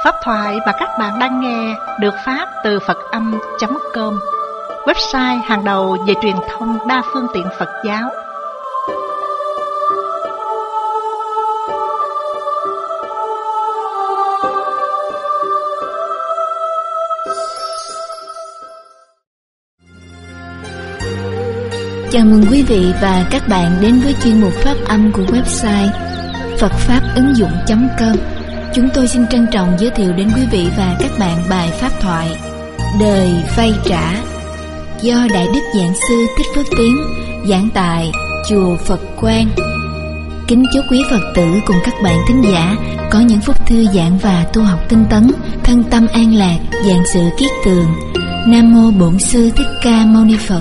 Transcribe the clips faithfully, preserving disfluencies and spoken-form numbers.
Pháp thoại mà các bạn đang nghe được phát từ Phật Âm chấm com, website hàng đầu về truyền thông đa phương tiện Phật giáo. Chào mừng quý vị và các bạn đến với chuyên mục Pháp Âm của website Phật Pháp ứng dụng chấm com. Chúng tôi xin trân trọng giới thiệu đến quý vị và các bạn bài pháp thoại Đời vay trả do Đại Đức Giảng Sư Thích Phước Tiến giảng tại Chùa Phật Quang. Kính chúc quý Phật tử cùng các bạn thính giả có những phút thư giãn và tu học tinh tấn, thân tâm an lạc, vạn sự kiết tường. Nam mô Bổn Sư Thích Ca Mâu Ni Phật.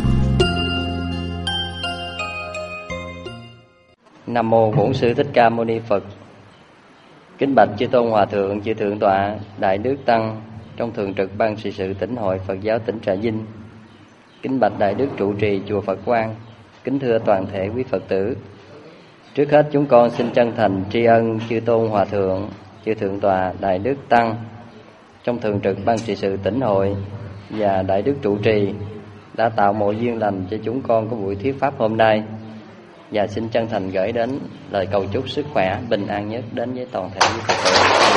Nam mô Bổn Sư Thích Ca Mâu Ni Phật. Kính bạch chư tôn hòa thượng, chư thượng tọa, đại đức tăng trong thường trực ban trị sự Tỉnh hội Phật giáo tỉnh Trà Vinh. Kính bạch đại đức trụ trì chùa Phật Quang. Kính thưa toàn thể quý Phật tử. Trước hết chúng con xin chân thành tri ân chư tôn hòa thượng, chư thượng tọa, đại đức tăng trong thường trực ban trị sự Tỉnh hội và đại đức trụ trì đã tạo mọi duyên lành cho chúng con có buổi thuyết pháp hôm nay. Và xin chân thành gửi đến lời cầu chúc sức khỏe, bình an nhất đến với toàn thể quý Phật tử.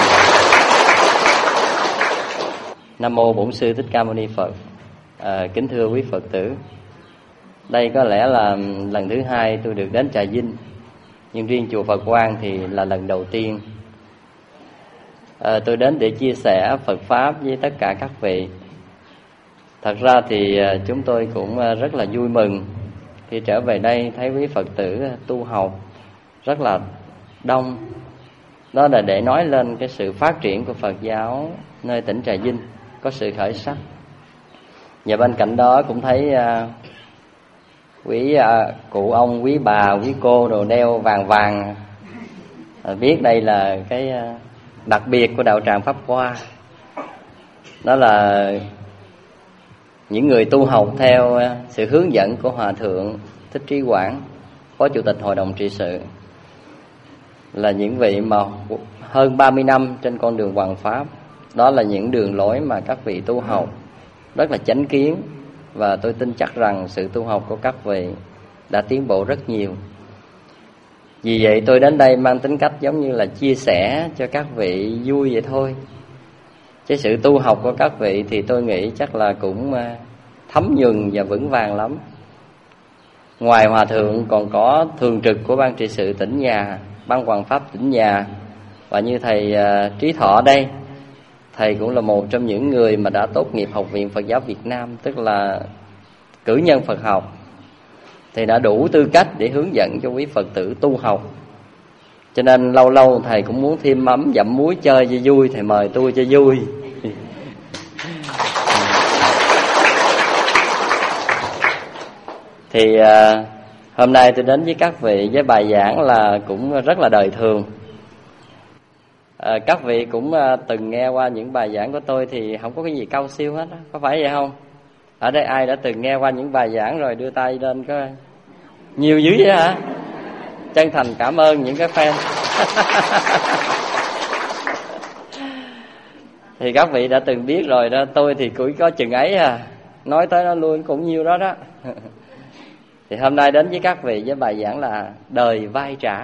Nam mô Bổn Sư Thích Ca Mâu Ni Phật. À, kính thưa quý Phật tử, đây có lẽ là lần thứ hai tôi được đến Trà Vinh, nhưng riêng chùa Phật Quang thì là lần đầu tiên. À, tôi đến để chia sẻ Phật pháp với tất cả các vị. Thật ra thì chúng tôi cũng rất là vui mừng khi trở về đây thấy quý Phật tử tu học rất là đông. Đó là để nói lên cái sự phát triển của Phật giáo nơi tỉnh Trà Vinh có sự khởi sắc. Và bên cạnh đó cũng thấy uh, quý uh, cụ ông, quý bà, quý cô đồ đeo vàng vàng, uh, biết đây là cái uh, đặc biệt của đạo tràng Pháp Hoa. Đó là những người tu học theo sự hướng dẫn của Hòa Thượng Thích Trí Quảng, Phó Chủ tịch Hội đồng trị sự, là những vị mà hơn ba mươi năm trên con đường hoằng pháp. Đó là những đường lối mà các vị tu học rất là chánh kiến, và tôi tin chắc rằng sự tu học của các vị đã tiến bộ rất nhiều. Vì vậy tôi đến đây mang tính cách giống như là chia sẻ cho các vị vui vậy thôi. Cái sự tu học của các vị thì tôi nghĩ chắc là cũng thấm nhuần và vững vàng lắm. Ngoài Hòa Thượng còn có thường trực của ban trị sự tỉnh nhà, ban hoằng pháp tỉnh nhà, và như thầy uh, Trí Thọ đây, thầy cũng là một trong những người mà đã tốt nghiệp Học viện Phật giáo Việt Nam, tức là cử nhân Phật học, thì đã đủ tư cách để hướng dẫn cho quý Phật tử tu học. Cho nên lâu lâu thầy cũng muốn thêm mắm dặm muối chơi cho vui, thầy mời tôi cho vui. Thì à, hôm nay tôi đến với các vị với bài giảng là cũng rất là đời thường. à, Các vị cũng à, từng nghe qua những bài giảng của tôi thì không có cái gì cao siêu hết đó. Có phải vậy không? Ở đây ai đã từng nghe qua những bài giảng rồi đưa tay lên coi. Nhiều dữ vậy hả? Chân thành cảm ơn những cái fan. Thì các vị đã từng biết rồi đó. Tôi thì cũng có chừng ấy à, nói tới nó luôn cũng nhiêu đó đó. Thì hôm nay đến với các vị với bài giảng là đời vay trả.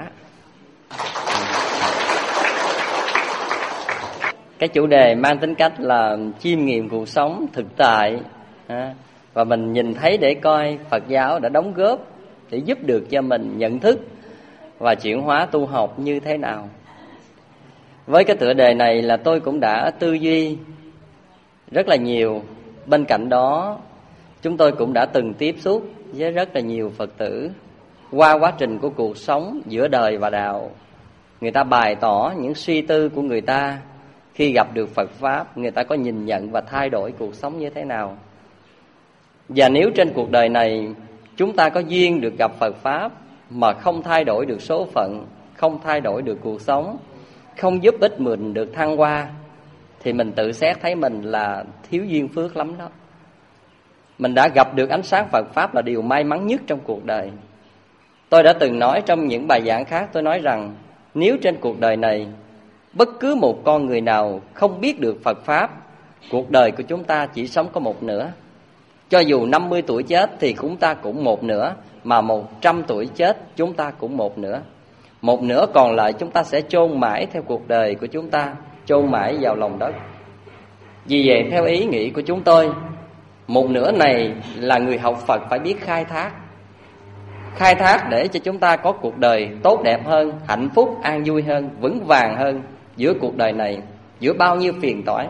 Cái chủ đề mang tính cách là chiêm nghiệm cuộc sống thực tại, và mình nhìn thấy để coi Phật giáo đã đóng góp để giúp được cho mình nhận thức và chuyển hóa tu học như thế nào. Với cái tựa đề này là tôi cũng đã tư duy rất là nhiều. Bên cạnh đó chúng tôi cũng đã từng tiếp xúc với rất là nhiều Phật tử qua quá trình của cuộc sống giữa đời và đạo. Người ta bày tỏ những suy tư của người ta khi gặp được Phật Pháp, người ta có nhìn nhận và thay đổi cuộc sống như thế nào. Và nếu trên cuộc đời này chúng ta có duyên được gặp Phật Pháp mà không thay đổi được số phận, không thay đổi được cuộc sống, không giúp ích mình được thăng hoa, thì mình tự xét thấy mình là thiếu duyên phước lắm đó. Mình đã gặp được ánh sáng Phật Pháp là điều may mắn nhất trong cuộc đời. Tôi đã từng nói trong những bài giảng khác, tôi nói rằng nếu trên cuộc đời này Bất cứ một con người nào không biết được Phật Pháp, cuộc đời của chúng ta chỉ sống có một nửa. Cho dù năm mươi tuổi chết thì chúng ta cũng một nửa, mà một trăm tuổi chết chúng ta cũng một nửa. Một nửa còn lại chúng ta sẽ chôn mãi theo cuộc đời của chúng ta, chôn mãi vào lòng đất. Vì vậy theo ý nghĩ của chúng tôi, một nửa này là người học Phật phải biết khai thác. Khai thác để cho chúng ta có cuộc đời tốt đẹp hơn, hạnh phúc, an vui hơn, vững vàng hơn giữa cuộc đời này, giữa bao nhiêu phiền toái.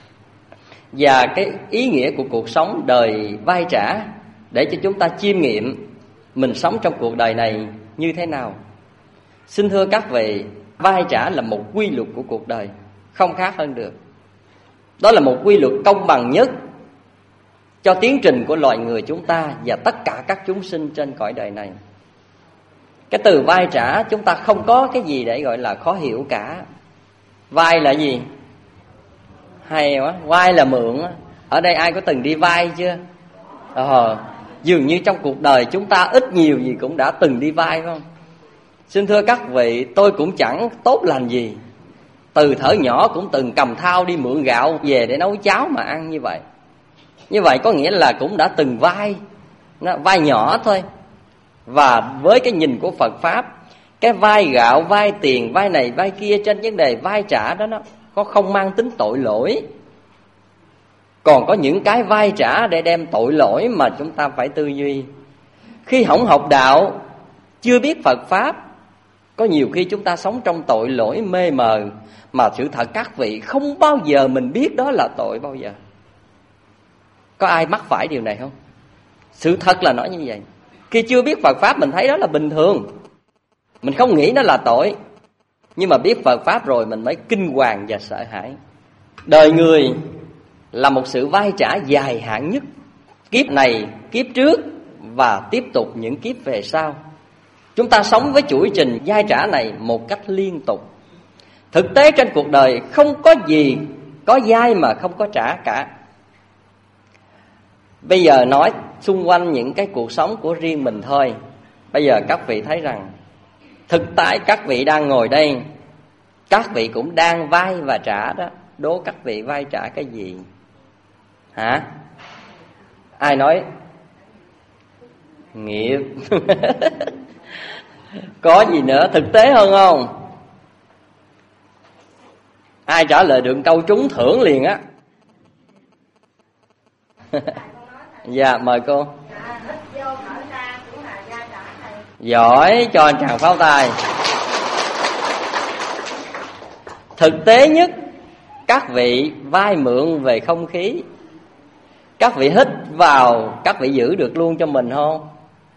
Và cái ý nghĩa của cuộc sống đời vai trả để cho chúng ta chiêm nghiệm mình sống trong cuộc đời này như thế nào. Xin thưa các vị, vai trả là một quy luật của cuộc đời, không khác hơn được. Đó là một quy luật công bằng nhất cho tiến trình của loài người chúng ta và tất cả các chúng sinh trên cõi đời này. Cái từ vai trả chúng ta không có cái gì để gọi là khó hiểu cả. Vai là gì? Hay quá, vai là mượn. Ở đây ai có từng đi vai chưa? Ờ, dường như trong cuộc đời chúng ta ít nhiều gì cũng đã từng đi vai, phải không? Xin thưa các vị, tôi cũng chẳng tốt lành gì. Từ thở nhỏ cũng từng cầm thao đi mượn gạo về để nấu cháo mà ăn như vậy. Như vậy có nghĩa là cũng đã từng vai, nó vai nhỏ thôi. Và với cái nhìn của Phật Pháp, cái vai gạo, vai tiền, vai này, vai kia trên vấn đề vai trả đó nó có không mang tính tội lỗi. Còn có những cái vai trả để đem tội lỗi mà chúng ta phải tư duy. Khi không học đạo, chưa biết Phật Pháp, có nhiều khi chúng ta sống trong tội lỗi mê mờ, mà sự thật các vị không bao giờ mình biết đó là tội bao giờ. Có ai mắc phải điều này không? Sự thật là nói như vậy. Khi chưa biết Phật Pháp mình thấy đó là bình thường, mình không nghĩ nó là tội. Nhưng mà biết Phật Pháp rồi mình mới kinh hoàng và sợ hãi. Đời người là một sự vay trả dài hạn nhất, kiếp này, kiếp trước và tiếp tục những kiếp về sau. Chúng ta sống với chuỗi trình vay trả này một cách liên tục. Thực tế trên cuộc đời không có gì có vay mà không có trả cả. Bây giờ nói xung quanh những cái cuộc sống của riêng mình thôi. Bây giờ các vị thấy rằng thực tại các vị đang ngồi đây, các vị cũng đang vay và trả đó. Đố các vị vay trả cái gì? Hả? Ai nói? Nghiệp. Có gì nữa thực tế hơn không? Ai trả lời được câu trúng thưởng liền á? Dạ mời cô. Giỏi, cho anh chàng pháo tay. Thực tế nhất, các vị vay mượn về không khí. Các vị hít vào, các vị giữ được luôn cho mình không?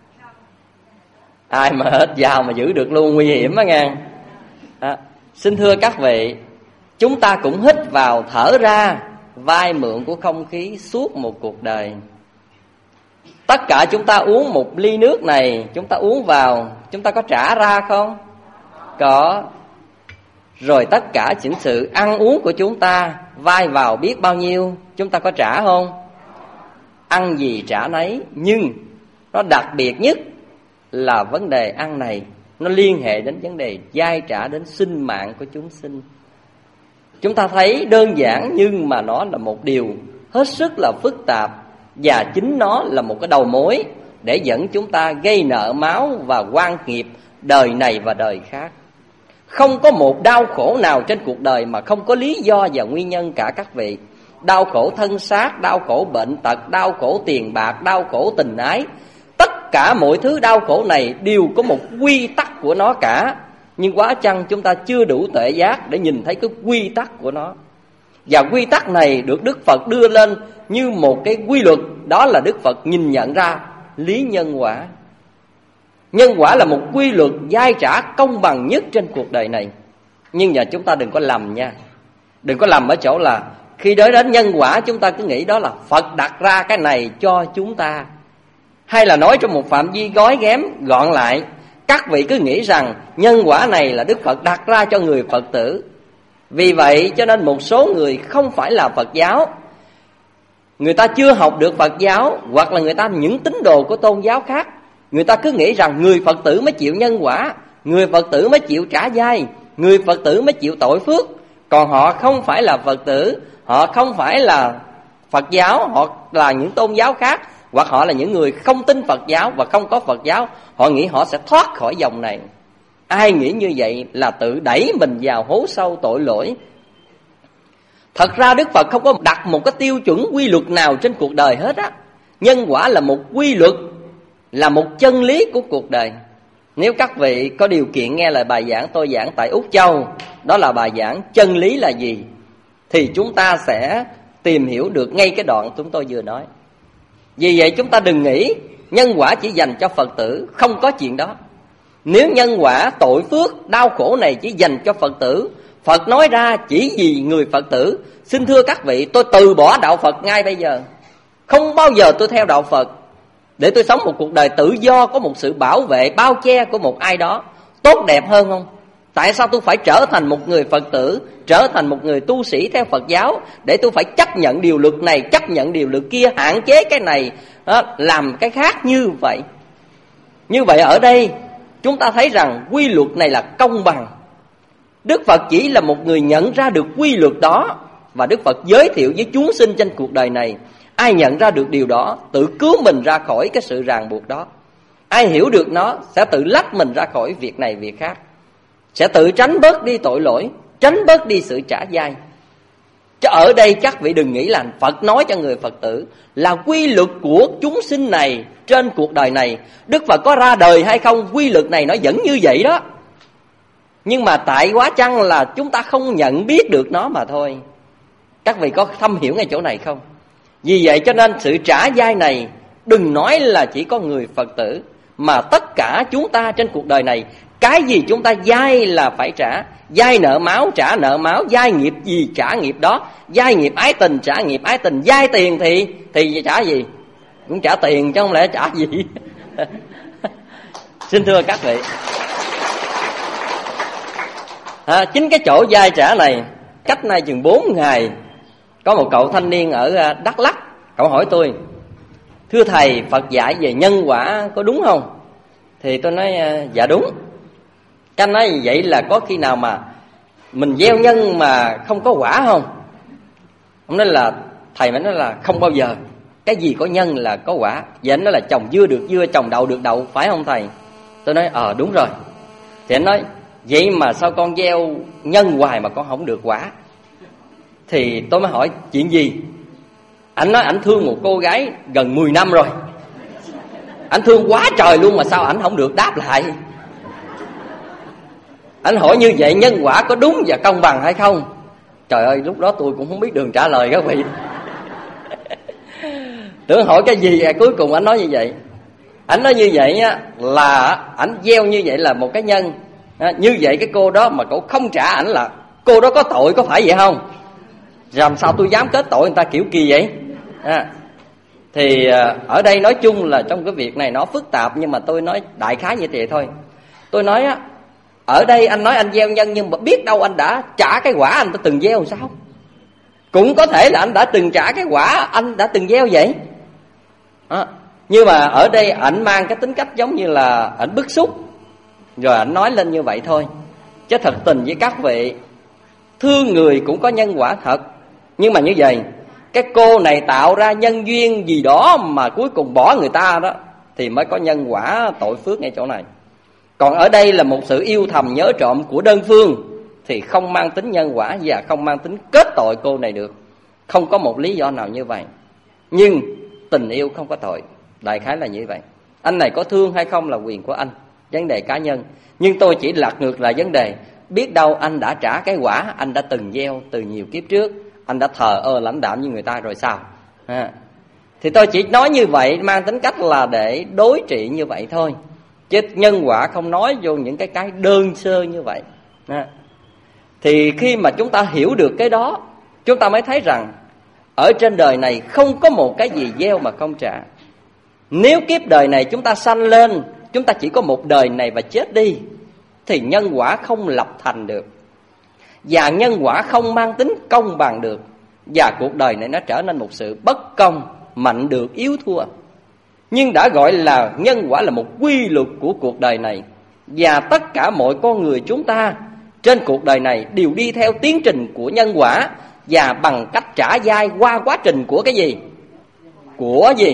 Ai mà hít vào mà giữ được luôn nguy hiểm á nghe. À, xin thưa các vị, chúng ta cũng hít vào thở ra, vay mượn của không khí suốt một cuộc đời. Tất cả chúng ta uống một ly nước này, chúng ta uống vào, chúng ta có trả ra không? Có. Rồi tất cả những sự ăn uống của chúng ta vay vào biết bao nhiêu, chúng ta có trả không? Ăn gì trả nấy. Nhưng nó đặc biệt nhất là vấn đề ăn này, nó liên hệ đến vấn đề vay trả đến sinh mạng của chúng sinh. Chúng ta thấy đơn giản nhưng mà nó là một điều hết sức là phức tạp. Và chính nó là một cái đầu mối để dẫn chúng ta gây nợ máu và oan nghiệp đời này và đời khác. Không có một đau khổ nào trên cuộc đời mà không có lý do và nguyên nhân cả các vị. Đau khổ thân xác, đau khổ bệnh tật, đau khổ tiền bạc, đau khổ tình ái. Tất cả mọi thứ đau khổ này đều có một quy tắc của nó cả. Nhưng quá chăng chúng ta chưa đủ tuệ giác để nhìn thấy cái quy tắc của nó. Và quy tắc này được Đức Phật đưa lên như một cái quy luật. Đó là Đức Phật nhìn nhận ra lý nhân quả. Nhân quả là một quy luật vay trả công bằng nhất trên cuộc đời này. Nhưng mà chúng ta đừng có lầm nha. Đừng có lầm ở chỗ là khi đến đến nhân quả chúng ta cứ nghĩ đó là Phật đặt ra cái này cho chúng ta. Hay là nói trong một phạm vi gói ghém gọn lại, các vị cứ nghĩ rằng nhân quả này là Đức Phật đặt ra cho người Phật tử. Vì vậy cho nên một số người không phải là Phật giáo, người ta chưa học được Phật giáo, hoặc là người ta những tín đồ của tôn giáo khác, người ta cứ nghĩ rằng người Phật tử mới chịu nhân quả, người Phật tử mới chịu trả vay, người Phật tử mới chịu tội phước. Còn họ không phải là Phật tử, họ không phải là Phật giáo, họ là những tôn giáo khác, hoặc họ là những người không tin Phật giáo và không có Phật giáo. Họ nghĩ họ sẽ thoát khỏi dòng này. Ai nghĩ như vậy là tự đẩy mình vào hố sâu tội lỗi. Thật ra Đức Phật không có đặt một cái tiêu chuẩn quy luật nào trên cuộc đời hết á. Nhân quả là một quy luật, là một chân lý của cuộc đời. Nếu các vị có điều kiện nghe lời bài giảng tôi giảng tại Úc Châu, đó là bài giảng chân lý là gì, thì chúng ta sẽ tìm hiểu được ngay cái đoạn chúng tôi vừa nói. Vì vậy chúng ta đừng nghĩ nhân quả chỉ dành cho Phật tử, không có chuyện đó. Nếu nhân quả tội phước đau khổ này chỉ dành cho Phật tử, Phật nói ra chỉ vì người Phật tử, xin thưa các vị, tôi từ bỏ đạo Phật ngay bây giờ. Không bao giờ tôi theo đạo Phật, để tôi sống một cuộc đời tự do, có một sự bảo vệ, bao che của một ai đó. Tốt đẹp hơn không? Tại sao tôi phải trở thành một người Phật tử, trở thành một người tu sĩ theo Phật giáo, để tôi phải chấp nhận điều luật này, chấp nhận điều luật kia, hạn chế cái này, đó, làm cái khác như vậy? Như vậy ở đây chúng ta thấy rằng quy luật này là công bằng. Đức Phật chỉ là một người nhận ra được quy luật đó, và Đức Phật giới thiệu với chúng sinh trên cuộc đời này. Ai nhận ra được điều đó tự cứu mình ra khỏi cái sự ràng buộc đó. Ai hiểu được nó sẽ tự lách mình ra khỏi việc này việc khác, sẽ tự tránh bớt đi tội lỗi, tránh bớt đi sự trả dai. Chứ ở đây các vị đừng nghĩ là Phật nói cho người Phật tử là quy luật của chúng sinh này trên cuộc đời này. Đức Phật có ra đời hay không, quy luật này nó vẫn như vậy đó. Nhưng mà tại quá chăng là chúng ta không nhận biết được nó mà thôi. Các vị có thâm hiểu ngay chỗ này không? Vì vậy cho nên sự trả dai này đừng nói là chỉ có người Phật tử, mà tất cả chúng ta trên cuộc đời này, cái gì chúng ta dai là phải trả. Dai nợ máu trả nợ máu, dai nghiệp gì trả nghiệp đó, dai nghiệp ái tình trả nghiệp ái tình, dai tiền thì thì trả gì? Cũng trả tiền chứ không lẽ trả gì. Xin thưa các vị, à, chính cái chỗ dai trả này, cách nay chừng bốn ngày, có một cậu thanh niên ở Đắk Lắk, cậu hỏi tôi: thưa thầy, Phật dạy về nhân quả có đúng không? Thì tôi nói dạ đúng. Cái anh nói vậy là có khi nào mà mình gieo nhân mà không có quả không? Ông nói là, thầy mới nói là không bao giờ. Cái gì có nhân là có quả. Vậy anh nói là trồng dưa được dưa, trồng đậu được đậu, phải không thầy? Tôi nói ờ đúng rồi. Thì anh nói vậy mà sao con gieo nhân hoài mà con không được quả? Thì tôi mới hỏi chuyện gì? Anh nói ảnh thương một cô gái gần mười năm rồi, anh thương quá trời luôn mà sao ảnh không được đáp lại? Anh hỏi như vậy nhân quả có đúng và công bằng hay không? Trời ơi, lúc đó tôi cũng không biết đường trả lời các vị. Tưởng hỏi cái gì, cuối cùng anh nói như vậy. Anh nói như vậy á, là ảnh gieo như vậy là một cái nhân. Như vậy cái cô đó mà cậu không trả ảnh là cô đó có tội, có phải vậy không? Làm sao tôi dám kết tội người ta kiểu kỳ vậy? À, thì ở đây nói chung là trong cái việc này nó phức tạp, nhưng mà tôi nói đại khái như vậy thôi. Tôi nói á, ở đây anh nói anh gieo nhân, nhưng mà biết đâu anh đã trả cái quả anh đã từng gieo sao? Cũng có thể là anh đã từng trả cái quả anh đã từng gieo vậy. À, nhưng mà ở đây ảnh mang cái tính cách giống như là ảnh bức xúc, rồi ảnh nói lên như vậy thôi. Chứ thật tình với các vị, thương người cũng có nhân quả thật. Nhưng mà như vậy, cái cô này tạo ra nhân duyên gì đó mà cuối cùng bỏ người ta đó, thì mới có nhân quả tội phước ngay chỗ này. Còn ở đây là một sự yêu thầm nhớ trộm của đơn phương, thì không mang tính nhân quả và không mang tính kết tội cô này được. Không có một lý do nào như vậy. Nhưng tình yêu không có tội, đại khái là như vậy. Anh này có thương hay không là quyền của anh, vấn đề cá nhân. Nhưng tôi chỉ lật ngược lại vấn đề, biết đâu anh đã trả cái quả anh đã từng gieo từ nhiều kiếp trước, anh đã thờ ơ lãnh đạm như người ta rồi sao? À, thì tôi chỉ nói như vậy, mang tính cách là để đối trị như vậy thôi, chứ nhân quả không nói vô những cái cái đơn sơ như vậy. À, thì khi mà chúng ta hiểu được cái đó, chúng ta mới thấy rằng ở trên đời này không có một cái gì gieo mà không trả. Nếu kiếp đời này chúng ta sanh lên, chúng ta chỉ có một đời này và chết đi, thì nhân quả không lập thành được, và nhân quả không mang tính công bằng được, và cuộc đời này nó trở nên một sự bất công, mạnh được yếu thua. Nhưng đã gọi là nhân quả là một quy luật của cuộc đời này, và tất cả mọi con người chúng ta trên cuộc đời này đều đi theo tiến trình của nhân quả, và bằng cách trả dai qua quá trình của cái gì? Của gì?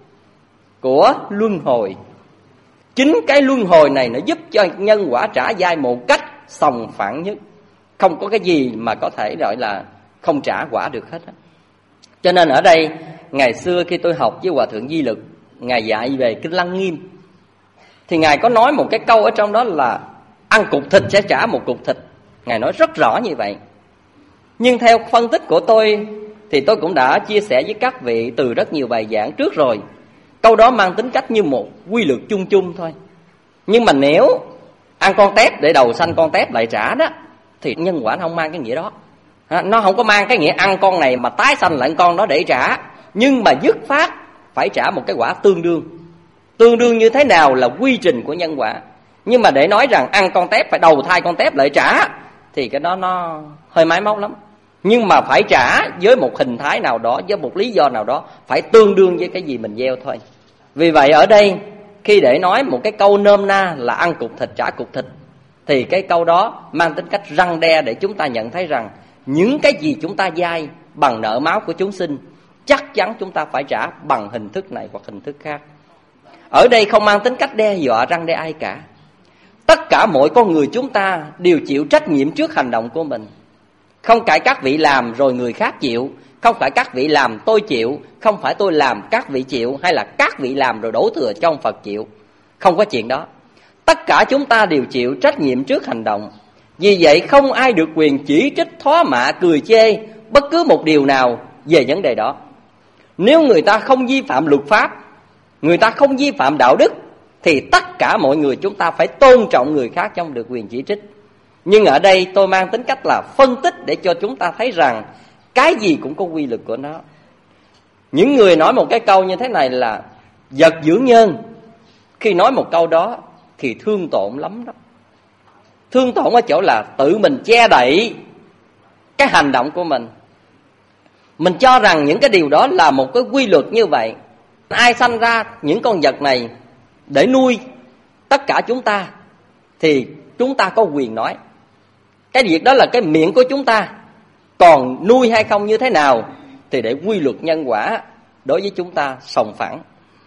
Của luân hồi. Chính cái luân hồi này nó giúp cho nhân quả trả dai một cách sòng phẳng nhất. Không có cái gì mà có thể gọi là không trả quả được hết. Cho nên ở đây, ngày xưa khi tôi học với Hòa Thượng Di Lực, Ngài dạy về Kinh Lăng Nghiêm, thì Ngài có nói một cái câu ở trong đó là ăn cục thịt sẽ trả một cục thịt. Ngài nói rất rõ như vậy. Nhưng theo phân tích của tôi thì tôi cũng đã chia sẻ với các vị từ rất nhiều bài giảng trước rồi. Câu đó mang tính cách như một quy luật chung chung thôi. Nhưng mà nếu ăn con tép để đầu xanh con tép lại trả đó, thì nhân quả nó không mang cái nghĩa đó. Nó không có mang cái nghĩa ăn con này mà tái sanh lại con đó để trả. Nhưng mà dứt phát phải trả một cái quả tương đương. Tương đương như thế nào là quy trình của nhân quả. Nhưng mà để nói rằng ăn con tép phải đầu thai con tép lại trả, thì cái đó nó hơi máy móc lắm. Nhưng mà phải trả với một hình thái nào đó, với một lý do nào đó, phải tương đương với cái gì mình gieo thôi. Vì vậy ở đây, khi để nói một cái câu nôm na là ăn cục thịt trả cục thịt, thì cái câu đó mang tính cách răn đe để chúng ta nhận thấy rằng những cái gì chúng ta vay bằng nợ máu của chúng sinh, chắc chắn chúng ta phải trả bằng hình thức này hoặc hình thức khác. Ở đây không mang tính cách đe dọa răn đe ai cả. Tất cả mọi con người chúng ta đều chịu trách nhiệm trước hành động của mình. Không phải các vị làm rồi người khác chịu, không phải các vị làm tôi chịu, không phải tôi làm các vị chịu, hay là các vị làm rồi đổ thừa cho ông Phật chịu. Không có chuyện đó. Tất cả chúng ta đều chịu trách nhiệm trước hành động. Vì vậy không ai được quyền chỉ trích, thó mạ, cười chê bất cứ một điều nào về vấn đề đó. Nếu người ta không vi phạm luật pháp, người ta không vi phạm đạo đức, thì tất cả mọi người chúng ta phải tôn trọng người khác trong được quyền chỉ trích. Nhưng ở đây tôi mang tính cách là phân tích để cho chúng ta thấy rằng cái gì cũng có quy luật của nó. Những người nói một cái câu như thế này là vật dưỡng nhân, khi nói một câu đó thì thương tổn lắm đó. Thương tổn ở chỗ là tự mình che đậy cái hành động của mình. Mình cho rằng những cái điều đó là một cái quy luật như vậy. Ai sanh ra những con vật này để nuôi tất cả chúng ta, thì chúng ta có quyền nói. Cái việc đó là cái miệng của chúng ta. Còn nuôi hay không như thế nào thì để quy luật nhân quả đối với chúng ta sòng phẳng.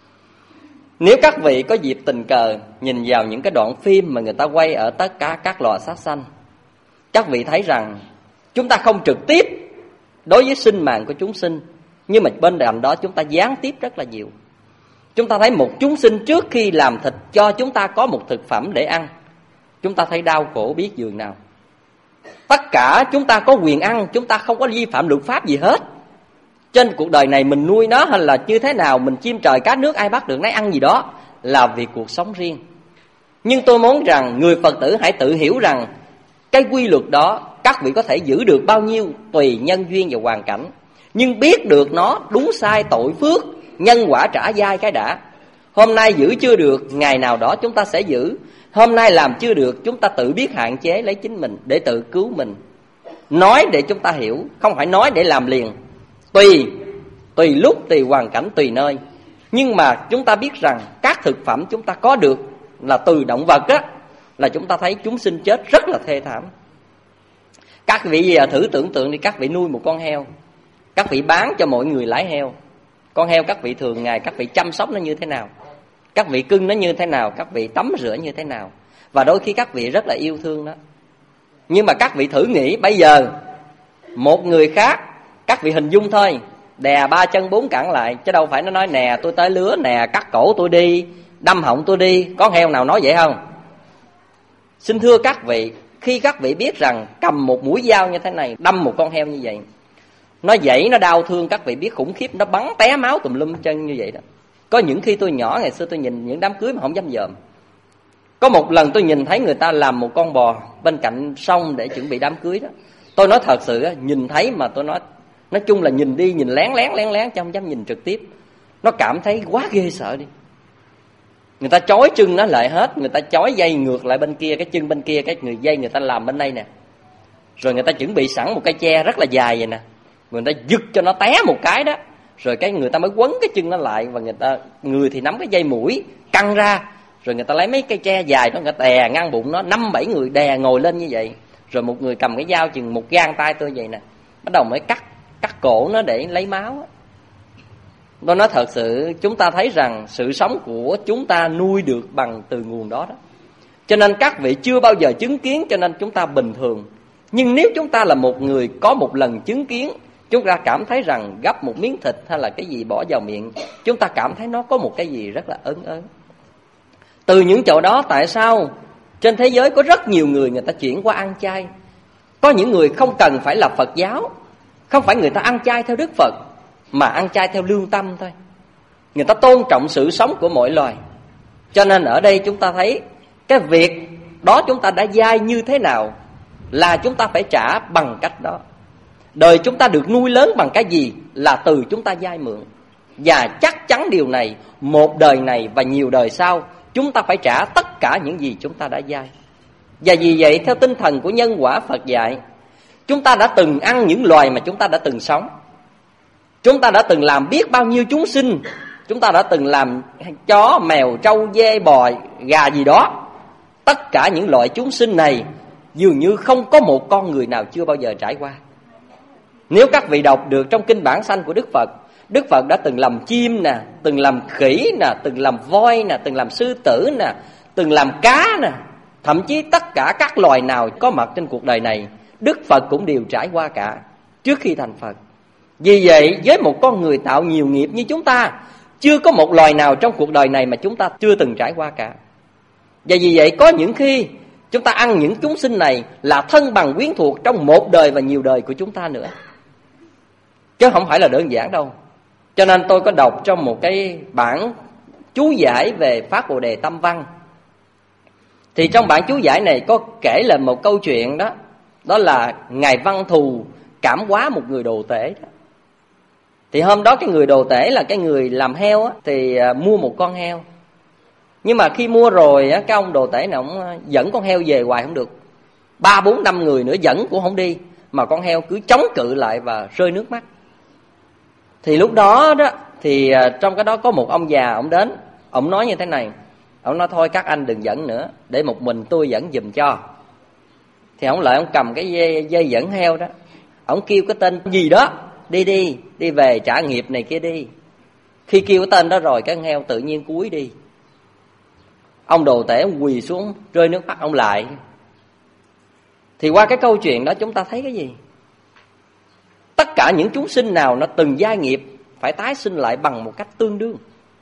Nếu các vị có dịp tình cờ nhìn vào những cái đoạn phim mà người ta quay ở tất cả các lò sát sanh, các vị thấy rằng chúng ta không trực tiếp đối với sinh mạng của chúng sinh, nhưng mà bên cạnh đó chúng ta gián tiếp rất là nhiều. Chúng ta thấy một chúng sinh trước khi làm thịt cho chúng ta có một thực phẩm để ăn, chúng ta thấy đau khổ biết dường nào. Tất cả chúng ta có quyền ăn, chúng ta không có vi phạm luật pháp gì hết. Trên cuộc đời này mình nuôi nó hay là như thế nào, mình chim trời cá nước ai bắt được nấy ăn gì đó, là vì cuộc sống riêng. Nhưng tôi muốn rằng người Phật tử hãy tự hiểu rằng cái quy luật đó các vị có thể giữ được bao nhiêu tùy nhân duyên và hoàn cảnh. Nhưng biết được nó đúng sai, tội phước, nhân quả trả dai cái đã. Hôm nay giữ chưa được, ngày nào đó chúng ta sẽ giữ. Hôm nay làm chưa được, chúng ta tự biết hạn chế lấy chính mình để tự cứu mình. Nói để chúng ta hiểu, không phải nói để làm liền. Tùy, tùy lúc, tùy hoàn cảnh, tùy nơi. Nhưng mà chúng ta biết rằng các thực phẩm chúng ta có được là từ động vật á, là chúng ta thấy chúng sinh chết rất là thê thảm. Các vị thử tưởng tượng đi, các vị nuôi một con heo, các vị bán cho mọi người lái heo. Con heo các vị thường ngày các vị chăm sóc nó như thế nào, các vị cưng nó như thế nào, các vị tắm rửa như thế nào, và đôi khi các vị rất là yêu thương nó. Nhưng mà các vị thử nghĩ bây giờ một người khác, các vị hình dung thôi, đè ba chân bốn cẳng lại, chứ đâu phải nó nói nè tôi tới lứa, nè cắt cổ tôi đi, đâm họng tôi đi. Có heo nào nói vậy không? Xin thưa các vị, khi các vị biết rằng cầm một mũi dao như thế này đâm một con heo như vậy, nó dãy, nó đau thương, các vị biết khủng khiếp, nó bắn té máu tùm lum chân như vậy đó. Có những khi tôi nhỏ ngày xưa tôi nhìn những đám cưới mà không dám dòm. Có một lần tôi nhìn thấy người ta làm một con bò bên cạnh sông để chuẩn bị đám cưới đó. Tôi nói thật sự nhìn thấy mà tôi nói, nói chung là nhìn đi nhìn lén lén lén lén chứ không dám nhìn trực tiếp. Nó cảm thấy quá ghê sợ đi. Người ta chói chân nó lại hết, người ta chói dây ngược lại bên kia, cái chân bên kia, cái người dây người ta làm bên đây nè. Rồi người ta chuẩn bị sẵn một cây tre rất là dài vậy nè. Người ta giật cho nó té một cái đó, rồi cái người ta mới quấn cái chân nó lại, và người ta người thì nắm cái dây mũi căng ra, rồi người ta lấy mấy cây tre dài đó, người ta đè ngang bụng nó, năm bảy người đè ngồi lên như vậy. Rồi một người cầm cái dao chừng một gang tay tôi vậy nè, bắt đầu mới cắt cắt cổ nó để lấy máu. Tôi nói thật sự, chúng ta thấy rằng sự sống của chúng ta nuôi được bằng từ nguồn đó đó. Cho nên các vị chưa bao giờ chứng kiến, cho nên chúng ta bình thường. Nhưng nếu chúng ta là một người có một lần chứng kiến, chúng ta cảm thấy rằng gắp một miếng thịt hay là cái gì bỏ vào miệng, chúng ta cảm thấy nó có một cái gì rất là ớn ớn. Từ những chỗ đó, tại sao trên thế giới có rất nhiều người người ta chuyển qua ăn chay? Có những người không cần phải là Phật giáo, không phải người ta ăn chay theo Đức Phật, mà ăn chay theo lương tâm thôi. Người ta tôn trọng sự sống của mọi loài. Cho nên ở đây chúng ta thấy cái việc đó chúng ta đã dai như thế nào là chúng ta phải trả bằng cách đó. Đời chúng ta được nuôi lớn bằng cái gì là từ chúng ta dai mượn. Và chắc chắn điều này, một đời này và nhiều đời sau, chúng ta phải trả tất cả những gì chúng ta đã dai. Và vì vậy, theo tinh thần của nhân quả Phật dạy, chúng ta đã từng ăn những loài mà chúng ta đã từng sống. Chúng ta đã từng làm biết bao nhiêu chúng sinh. Chúng ta đã từng làm chó, mèo, trâu, dê, bò, gà gì đó. Tất cả những loại chúng sinh này dường như không có một con người nào chưa bao giờ trải qua. Nếu các vị đọc được trong kinh bản sanh của Đức Phật, Đức Phật đã từng làm chim nè, từng làm khỉ nè, từng làm voi nè, từng làm sư tử nè, từng làm cá nè. Thậm chí tất cả các loài nào có mặt trên cuộc đời này, Đức Phật cũng đều trải qua cả trước khi thành Phật. Vì vậy, với một con người tạo nhiều nghiệp như chúng ta, chưa có một loài nào trong cuộc đời này mà chúng ta chưa từng trải qua cả. Và vì vậy, có những khi chúng ta ăn những chúng sinh này là thân bằng quyến thuộc trong một đời và nhiều đời của chúng ta nữa, chứ không phải là đơn giản đâu. Cho nên tôi có đọc trong một cái bản chú giải về Phát Bồ Đề Tâm Văn. Thì trong bản chú giải này có kể là một câu chuyện đó. Đó là Ngài Văn Thù cảm hóa một người đồ tể đó. Thì hôm đó cái người đồ tể là cái người làm heo á, thì mua một con heo. Nhưng mà khi mua rồi á, cái ông đồ tể này ông dẫn con heo về hoài không được. Ba bốn năm người nữa dẫn cũng không đi, mà con heo cứ chống cự lại và rơi nước mắt. Thì lúc đó đó thì trong cái đó có một ông già, ông đến, ông nói như thế này. Ông nói thôi các anh đừng dẫn nữa, để một mình tôi dẫn giùm cho. Thì ông lại ông cầm cái dây, dây dẫn heo đó, ông kêu cái tên gì đó, đi đi, đi về trả nghiệp này kia đi. Khi kêu cái tên đó rồi, cái con heo tự nhiên cúi đi. Ông đồ tể ông quỳ xuống, rơi nước mắt ông lại. Thì qua cái câu chuyện đó chúng ta thấy cái gì? Tất cả những chúng sinh nào nó từng giai nghiệp phải tái sinh lại bằng một cách tương đương.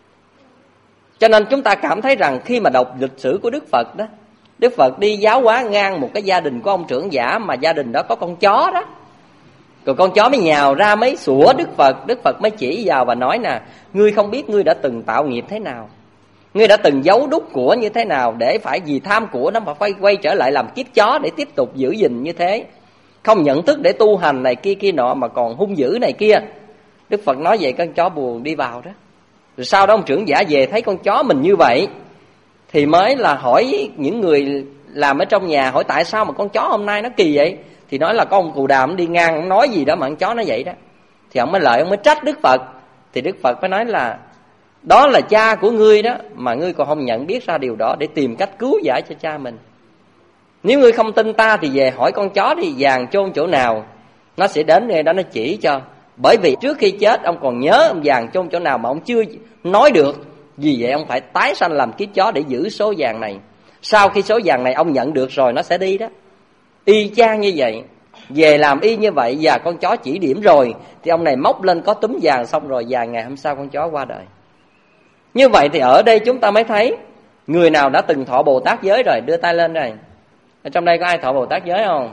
Cho nên chúng ta cảm thấy rằng khi mà đọc lịch sử của Đức Phật đó, Đức Phật đi giáo hóa ngang một cái gia đình của ông trưởng giả, mà gia đình đó có con chó đó. Rồi con chó mới nhào ra mấy sủa Đức Phật. Đức Phật mới chỉ vào và nói nè, ngươi không biết ngươi đã từng tạo nghiệp thế nào, ngươi đã từng giấu đúc của như thế nào, để phải vì tham của nó mà quay, quay trở lại làm kiếp chó để tiếp tục giữ gìn như thế. Không nhận thức để tu hành này kia kia nọ, mà còn hung dữ này kia. Đức Phật nói vậy con chó buồn đi vào đó. Rồi sau đó ông trưởng giả về thấy con chó mình như vậy, thì mới là hỏi những người làm ở trong nhà, hỏi tại sao mà con chó hôm nay nó kỳ vậy. Thì nói là có ông Cù Đàm đi ngang, ông nói gì đó mà con chó nó vậy đó. Thì ông mới lại, ông mới trách Đức Phật. Thì Đức Phật mới nói là đó là cha của ngươi đó, mà ngươi còn không nhận biết ra điều đó để tìm cách cứu giải cho cha mình. Nếu ngươi không tin ta thì về hỏi con chó đi, vàng chôn chỗ nào, nó sẽ đến đây đó nó chỉ cho. Bởi vì trước khi chết ông còn nhớ ông vàng chôn chỗ nào mà ông chưa nói được. Vì vậy ông phải tái sanh làm kiếp chó để giữ số vàng này. Sau khi số vàng này ông nhận được rồi nó sẽ đi đó. Y chang như vậy. Về làm y như vậy, và con chó chỉ điểm rồi, thì ông này móc lên có túm vàng, xong rồi vài ngày hôm sau con chó qua đời. Như vậy thì ở đây chúng ta mới thấy người nào đã từng thọ Bồ Tát giới rồi, đưa tay lên đây. Ở trong đây có ai thọ Bồ Tát giới không?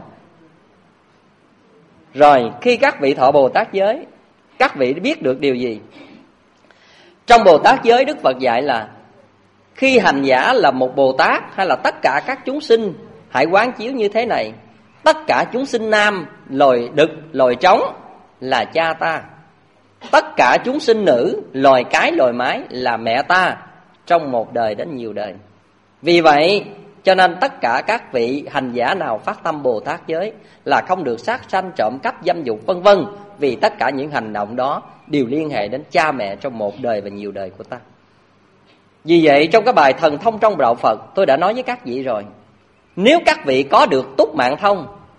Rồi khi các vị thọ Bồ Tát giới, các vị biết được điều gì? Trong Bồ Tát giới Đức Phật dạy là khi hành giả là một Bồ Tát, hay là tất cả các chúng sinh, hãy quán chiếu như thế này. Tất cả chúng sinh nam, loài đực, loài trống là cha ta. Tất cả chúng sinh nữ, loài cái, loài mái là mẹ ta, trong một đời đến nhiều đời. Vì vậy cho nên tất cả các vị hành giả nào phát tâm Bồ Tát giới là không được sát sanh, trộm cắp, dâm dục vân vân. Vì tất cả những hành động đó đều liên hệ đến cha mẹ trong một đời và nhiều đời của ta. Vì vậy trong cái bài Thần Thông trong Đạo Phật, tôi đã nói với các vị rồi, nếu các vị có được túc mạng thông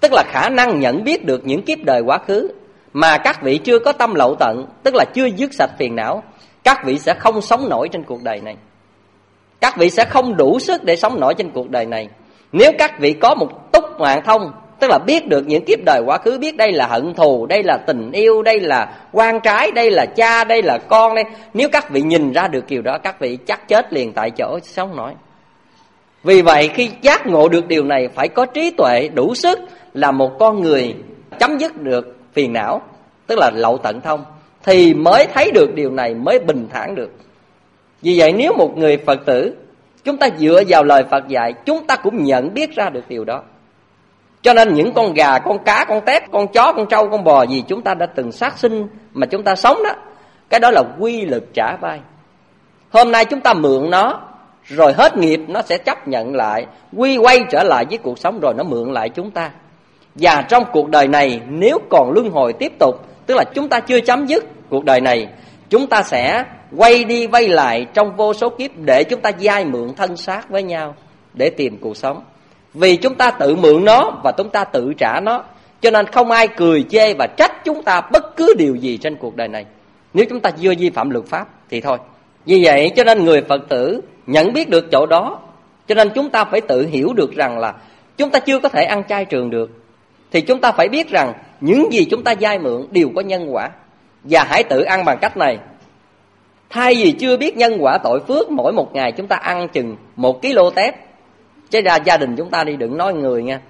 tức là khả năng nhận biết được những kiếp đời quá khứ, mà các vị chưa có tâm lậu tận, tức là chưa dứt sạch phiền não, các vị sẽ không sống nổi trên cuộc đời này. Các vị sẽ không đủ sức để sống nổi trên cuộc đời này. Nếu các vị có một túc mạng thông, tức là biết được những kiếp đời quá khứ, biết đây là hận thù, đây là tình yêu, đây là quan trái, đây là cha, đây là con đây. Nếu các vị nhìn ra được điều đó, các vị chắc chết liền tại chỗ, sống nổi. Vì vậy khi giác ngộ được điều này, phải có trí tuệ đủ sức là một con người chấm dứt được phiền não, tức là lậu tận thông, thì mới thấy được điều này, mới bình thản được. Vì vậy nếu một người Phật tử, chúng ta dựa vào lời Phật dạy, chúng ta cũng nhận biết ra được điều đó. Cho nên những con gà, con cá, con tép, con chó, con trâu, con bò gì chúng ta đã từng sát sinh mà chúng ta sống đó, cái đó là quy lực trả vay. Hôm nay chúng ta mượn nó, rồi hết nghiệp nó sẽ chấp nhận lại, quy quay trở lại với cuộc sống, rồi nó mượn lại chúng ta. Và trong cuộc đời này nếu còn luân hồi tiếp tục, tức là chúng ta chưa chấm dứt cuộc đời này, chúng ta sẽ quay đi vay lại trong vô số kiếp để chúng ta vay mượn thân xác với nhau để tìm cuộc sống. Vì chúng ta tự mượn nó và chúng ta tự trả nó, cho nên không ai cười chê và trách chúng ta bất cứ điều gì trên cuộc đời này. Nếu chúng ta chưa vi phạm luật pháp thì thôi. Vì vậy cho nên người Phật tử nhận biết được chỗ đó, cho nên chúng ta phải tự hiểu được rằng là chúng ta chưa có thể ăn chay trường được. Thì chúng ta phải biết rằng những gì chúng ta vay mượn đều có nhân quả. Và hãy tự ăn bằng cách này. Thay vì chưa biết nhân quả tội phước, mỗi một ngày chúng ta ăn chừng một ki lô tép. Chứ ra gia đình chúng ta đi, đừng nói người nha.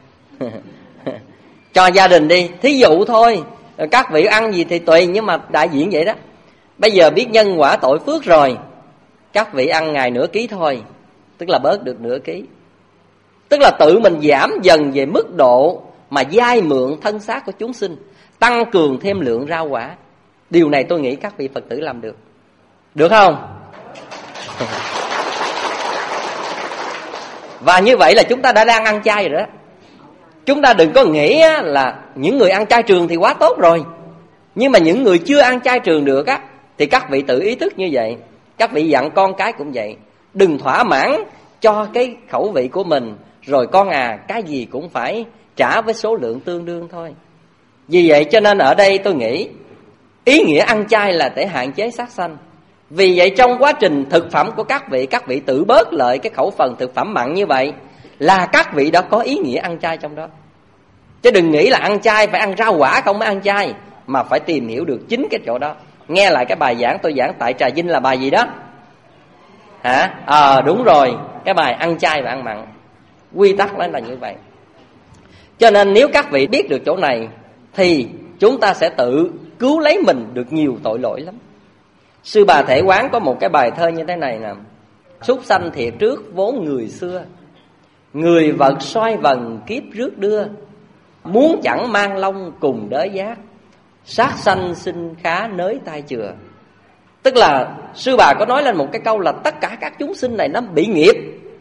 Cho gia đình đi, thí dụ thôi. Các vị ăn gì thì tùy, nhưng mà đại diện vậy đó. Bây giờ biết nhân quả tội phước rồi, các vị ăn ngày nửa ký thôi, tức là bớt được nửa ký. Tức là tự mình giảm dần về mức độ mà vay mượn thân xác của chúng sinh, tăng cường thêm lượng rau quả. Điều này tôi nghĩ các vị Phật tử làm được. Được không? Và như vậy là chúng ta đã đang ăn chay rồi đó. Chúng ta đừng có nghĩ là những người ăn chay trường thì quá tốt rồi. Nhưng mà những người chưa ăn chay trường được á, thì các vị tự ý thức như vậy. Các vị dặn con cái cũng vậy. Đừng thỏa mãn cho cái khẩu vị của mình, rồi con à, cái gì cũng phải trả với số lượng tương đương thôi. Vì vậy cho nên ở đây tôi nghĩ ý nghĩa ăn chay là để hạn chế sát sanh. Vì vậy trong quá trình thực phẩm của các vị, các vị tự bớt lợi cái khẩu phần thực phẩm mặn như vậy, là các vị đã có ý nghĩa ăn chay trong đó. Chứ đừng nghĩ là ăn chay phải ăn rau quả không mới ăn chay, mà phải tìm hiểu được chính cái chỗ đó. Nghe lại cái bài giảng tôi giảng tại Trà Vinh là bài gì đó? Hả? Ờ à, đúng rồi, cái bài ăn chay và ăn mặn. Quy tắc đó là như vậy. Cho nên nếu các vị biết được chỗ này, thì chúng ta sẽ tự cứu lấy mình được nhiều tội lỗi lắm. Sư Bà Thể Quán có một cái bài thơ như thế này nè: súc sanh thiệt trước vốn người xưa, người vật xoay vần kiếp rước đưa, muốn chẳng mang long cùng đới giác, sát sanh sinh khá nới tai chừa. Tức là sư bà có nói lên một cái câu là tất cả các chúng sinh này nó bị nghiệp,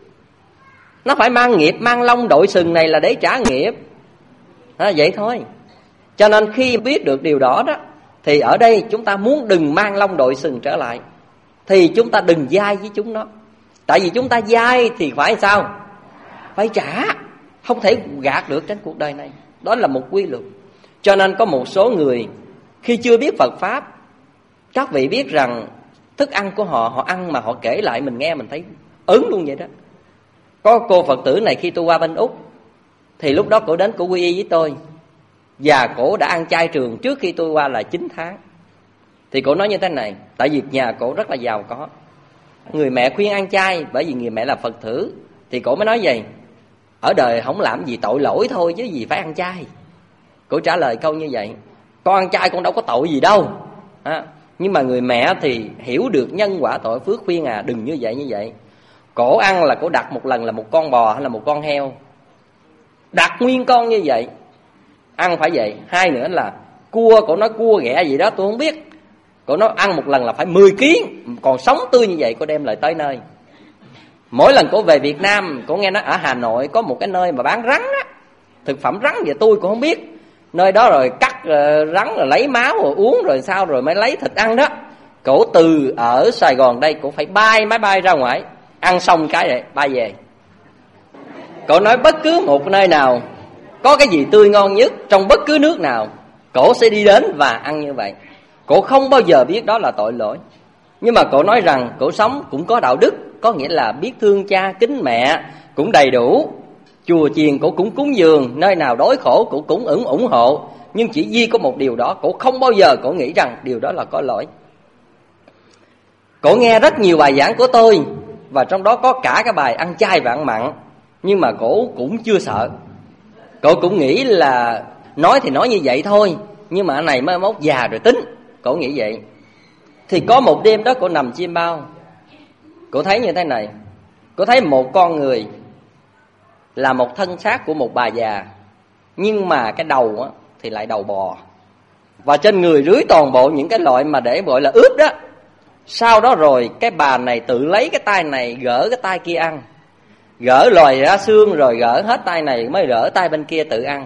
nó phải mang nghiệp, mang long đội sừng này là để trả nghiệp. À, vậy thôi. Cho nên khi biết được điều đó đó, thì ở đây chúng ta muốn đừng mang long đội sừng trở lại, thì chúng ta đừng dai với chúng nó. Tại vì chúng ta dai thì phải sao? Phải trả, không thể gạt được trên cuộc đời này. Đó là một quy luật. Cho nên có một số người khi chưa biết Phật Pháp, các vị biết rằng thức ăn của họ, họ ăn mà họ kể lại mình nghe mình thấy ớn luôn vậy đó. Có cô Phật tử này khi tôi qua bên Úc, thì lúc đó cổ đến cổ quy y với tôi, và cổ đã ăn chay trường trước khi tôi qua là chín tháng. Thì cổ nói như thế này, tại vì nhà cổ rất là giàu có, người mẹ khuyên ăn chay bởi vì người mẹ là Phật tử, thì cổ mới nói vậy: ở đời không làm gì tội lỗi thôi chứ gì phải ăn chay. Cổ trả lời câu như vậy: con ăn chay con đâu có tội gì đâu à, nhưng mà người mẹ thì hiểu được nhân quả tội phước, khuyên à đừng như vậy như vậy. Cổ ăn là cổ đặt một lần là một con bò hay là một con heo, đặt nguyên con như vậy, ăn phải vậy. Hai nữa là cua, cổ nói cua ghẹ gì đó tôi không biết, cổ nói ăn một lần là phải mười ký, còn sống tươi như vậy cổ đem lại tới nơi. Mỗi lần cổ về Việt Nam, cổ nghe nói ở Hà Nội có một cái nơi mà bán rắn á, thực phẩm rắn vậy tôi cũng không biết. Nơi đó rồi cắt uh, rắn rồi lấy máu rồi uống rồi sao rồi mới lấy thịt ăn đó. Cổ từ ở Sài Gòn đây cổ phải bay máy bay ra ngoài, ăn xong cái này bay về. Cổ nói bất cứ một nơi nào có cái gì tươi ngon nhất trong bất cứ nước nào, cổ sẽ đi đến và ăn như vậy. Cổ không bao giờ biết đó là tội lỗi. Nhưng mà cổ nói rằng cổ sống cũng có đạo đức, có nghĩa là biết thương cha kính mẹ cũng đầy đủ. Chùa chiền cổ cũng cúng dường, nơi nào đói khổ cổ cũng ủng ủng hộ. Nhưng chỉ duy có một điều đó, cổ không bao giờ cổ nghĩ rằng điều đó là có lỗi. Cổ nghe rất nhiều bài giảng của tôi, và trong đó có cả cái bài ăn chay và ăn mặn. Nhưng mà cổ cũng chưa sợ. Cổ cũng nghĩ là nói thì nói như vậy thôi, nhưng mà anh này mới mốt già rồi tính. Cổ nghĩ vậy. Thì có một đêm đó cổ nằm chiêm bao, cổ thấy như thế này. Cổ thấy một con người là một thân xác của một bà già, nhưng mà cái đầu á, thì lại đầu bò. Và trên người rưới toàn bộ những cái loại mà để gọi là ướp đó. Sau đó rồi cái bà này tự lấy cái tay này gỡ cái tay kia ăn, gỡ lòi ra xương rồi gỡ hết tay này mới gỡ tay bên kia tự ăn.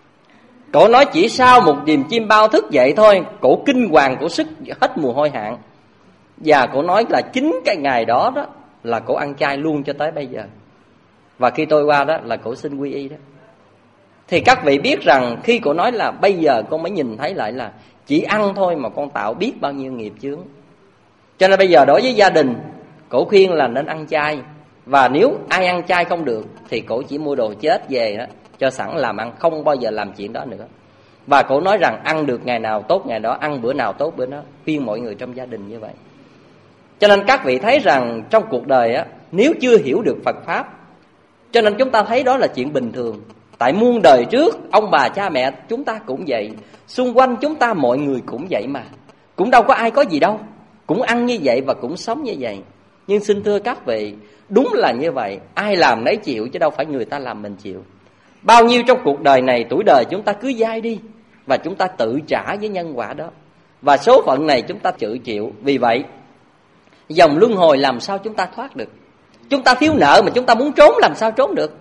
Cổ nói chỉ sau một điềm chim bao thức dậy thôi, cổ kinh hoàng, cổ sức hết mồ hôi hạn. Và cổ nói là chính cái ngày đó đó là cổ ăn chay luôn cho tới bây giờ. Và khi tôi qua đó là cổ xin quy y đó. Thì các vị biết rằng khi cổ nói là bây giờ con mới nhìn thấy lại là chỉ ăn thôi mà con tạo biết bao nhiêu nghiệp chướng. Cho nên bây giờ đối với gia đình, cổ khuyên là nên ăn chay. Và nếu ai ăn chay không được thì cổ chỉ mua đồ chết về đó, cho sẵn làm ăn, không bao giờ làm chuyện đó nữa. Và cổ nói rằng ăn được ngày nào tốt ngày đó, ăn bữa nào tốt bữa đó, khuyên mọi người trong gia đình như vậy. Cho nên các vị thấy rằng trong cuộc đời á, nếu chưa hiểu được Phật Pháp, cho nên chúng ta thấy đó là chuyện bình thường. Tại muôn đời trước, ông bà cha mẹ chúng ta cũng vậy, xung quanh chúng ta mọi người cũng vậy mà. Cũng đâu có ai có gì đâu, cũng ăn như vậy và cũng sống như vậy. Nhưng xin thưa các vị, đúng là như vậy, ai làm nấy chịu chứ đâu phải người ta làm mình chịu. Bao nhiêu trong cuộc đời này, tuổi đời chúng ta cứ dai đi, và chúng ta tự trả với nhân quả đó. Và số phận này chúng ta tự chịu. Vì vậy, dòng luân hồi làm sao chúng ta thoát được? Chúng ta thiếu nợ mà chúng ta muốn trốn làm sao trốn được?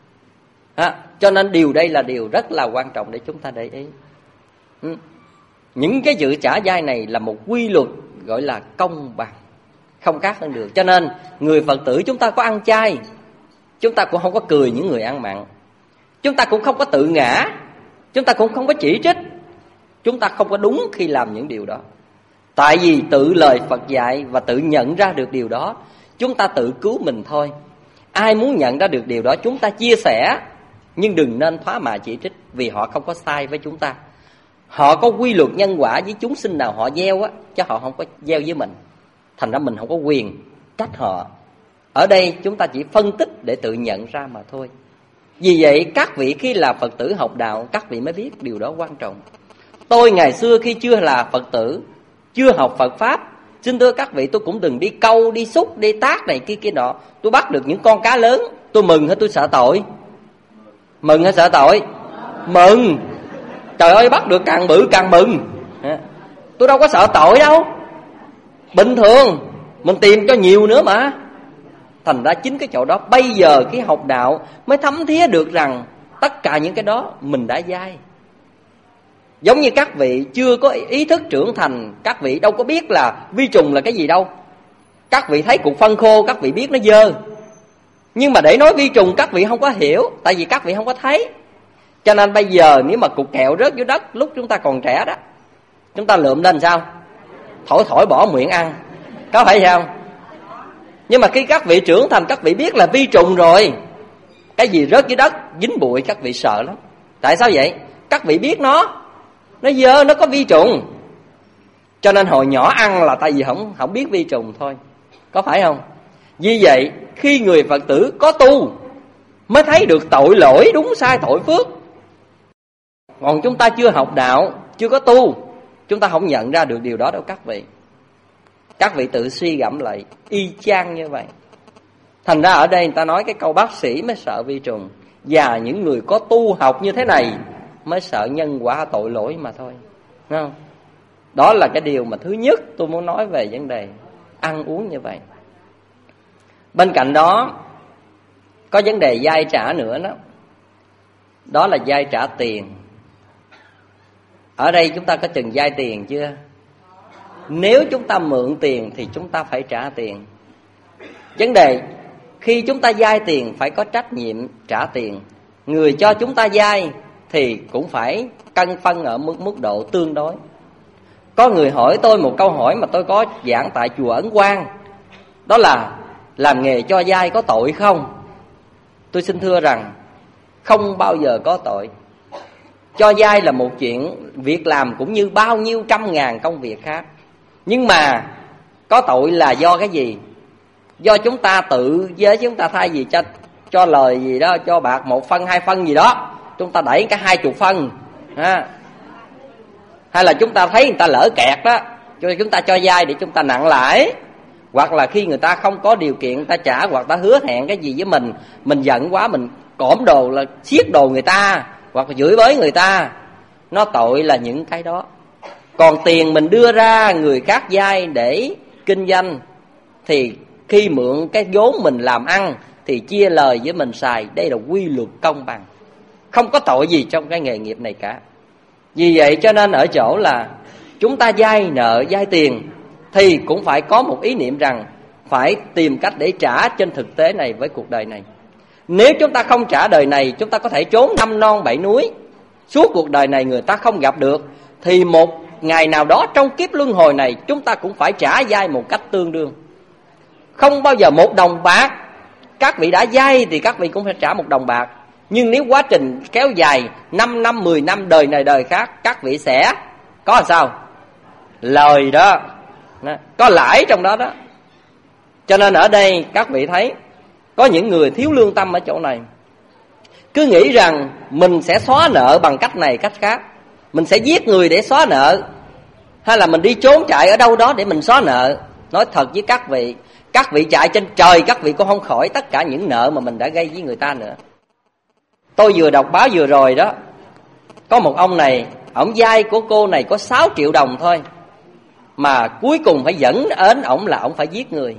À, cho nên điều đây là điều rất là quan trọng để chúng ta để ý. Ừ. Những cái dự trả dai này là một quy luật gọi là công bằng, không khác hơn được. Cho nên người Phật tử chúng ta có ăn chay, chúng ta cũng không có cười những người ăn mặn. Chúng ta cũng không có tự ngã, chúng ta cũng không có chỉ trích. Chúng ta không có đúng khi làm những điều đó. Tại vì tự lời Phật dạy và tự nhận ra được điều đó, chúng ta tự cứu mình thôi. Ai muốn nhận ra được điều đó chúng ta chia sẻ, nhưng đừng nên thoá mạ chỉ trích, vì họ không có sai với chúng ta. Họ có quy luật nhân quả với chúng sinh nào họ gieo á, chứ họ không có gieo với mình. Thành ra mình không có quyền trách họ. Ở đây chúng ta chỉ phân tích để tự nhận ra mà thôi. Vì vậy các vị khi là Phật tử học đạo, các vị mới biết điều đó quan trọng. Tôi ngày xưa khi chưa là Phật tử, chưa học Phật Pháp, xin thưa các vị, tôi cũng từng đi câu, đi xúc, đi tác này kia kia nọ. Tôi bắt được những con cá lớn, tôi mừng hay tôi sợ tội? Mừng hay sợ tội? Mừng. Trời ơi, bắt được càng bự càng mừng. Tôi đâu có sợ tội đâu. Bình thường, mình tìm cho nhiều nữa mà. Thành ra chính cái chỗ đó, bây giờ khi học đạo mới thấm thía được rằng tất cả những cái đó mình đã dai. Giống như các vị chưa có ý thức trưởng thành, các vị đâu có biết là vi trùng là cái gì đâu. Các vị thấy cục phân khô, các vị biết nó dơ. Nhưng mà để nói vi trùng các vị không có hiểu, tại vì các vị không có thấy. Cho nên bây giờ nếu mà cục kẹo rớt dưới đất lúc chúng ta còn trẻ đó, chúng ta lượm lên sao? Thổi thổi bỏ miệng ăn, có phải không? Nhưng mà khi các vị trưởng thành, các vị biết là vi trùng rồi, cái gì rớt dưới đất dính bụi các vị sợ lắm. Tại sao vậy? Các vị biết nó Nó dơ, nó có vi trùng. Cho nên hồi nhỏ ăn là tại vì không, không biết vi trùng thôi, có phải không? Vì vậy khi người Phật tử có tu mới thấy được tội lỗi, đúng sai, tội phước. Còn chúng ta chưa học đạo, chưa có tu, chúng ta không nhận ra được điều đó đâu các vị. Các vị tự suy gẫm lại, y chang như vậy. Thành ra ở đây người ta nói cái câu bác sĩ mới sợ vi trùng, và những người có tu học như thế này mới sợ nhân quả tội lỗi mà thôi. Đúng không? Đó là cái điều mà thứ nhất tôi muốn nói về vấn đề ăn uống như vậy. Bên cạnh đó có vấn đề vay trả nữa đó. Đó là vay trả tiền. Ở đây chúng ta có chừng vay tiền chưa? Nếu chúng ta mượn tiền thì chúng ta phải trả tiền. Vấn đề khi chúng ta vay tiền phải có trách nhiệm trả tiền. người cho chúng ta vay thì cũng phải cân phân ở mức mức độ tương đối. Có người hỏi tôi một câu hỏi mà tôi có giảng tại chùa Ấn Quang, đó là làm nghề cho vay có tội không? Tôi xin thưa rằng không bao giờ có tội. Cho vay là một chuyện việc làm cũng như bao nhiêu trăm ngàn công việc khác. Nhưng mà có tội là do cái gì? Do chúng ta tự với chúng ta thay vì cho cho lời gì đó, cho bạc một phân hai phân gì đó, chúng ta đẩy cả hai chục phân ha. Hay là chúng ta thấy người ta lỡ kẹt đó, cho chúng ta cho vay để chúng ta nặng lãi. Hoặc là khi người ta không có điều kiện người ta trả, hoặc ta hứa hẹn cái gì với mình, mình giận quá mình cõm đồ là siết đồ người ta, hoặc là chửi bới người ta. Nó tội là những cái đó. Còn tiền mình đưa ra người khác vay để kinh doanh, thì khi mượn cái vốn mình làm ăn thì chia lời với mình xài. Đây là quy luật công bằng, không có tội gì trong cái nghề nghiệp này cả. Vì vậy cho nên ở chỗ là chúng ta vay nợ, vay tiền thì cũng phải có một ý niệm rằng phải tìm cách để trả trên thực tế này với cuộc đời này. Nếu chúng ta không trả đời này, chúng ta có thể trốn năm non bảy núi, suốt cuộc đời này người ta không gặp được, thì một ngày nào đó trong kiếp luân hồi này chúng ta cũng phải trả vay một cách tương đương. Không bao giờ một đồng bạc, các vị đã vay thì các vị cũng phải trả một đồng bạc. Nhưng nếu quá trình kéo dài năm năm, mười năm, đời này đời khác, các vị sẽ có làm sao? Lời đó, có lãi trong đó đó. Cho nên ở đây các vị thấy có những người thiếu lương tâm ở chỗ này, cứ nghĩ rằng mình sẽ xóa nợ bằng cách này cách khác. Mình sẽ giết người để xóa nợ, hay là mình đi trốn chạy ở đâu đó để mình xóa nợ. Nói thật với các vị, các vị chạy trên trời các vị cũng không khỏi tất cả những nợ mà mình đã gây với người ta nữa. Tôi vừa đọc báo vừa rồi đó, có một ông này, ổng vay của cô này có sáu triệu đồng thôi, mà cuối cùng phải dẫn đến ổng là ổng phải giết người.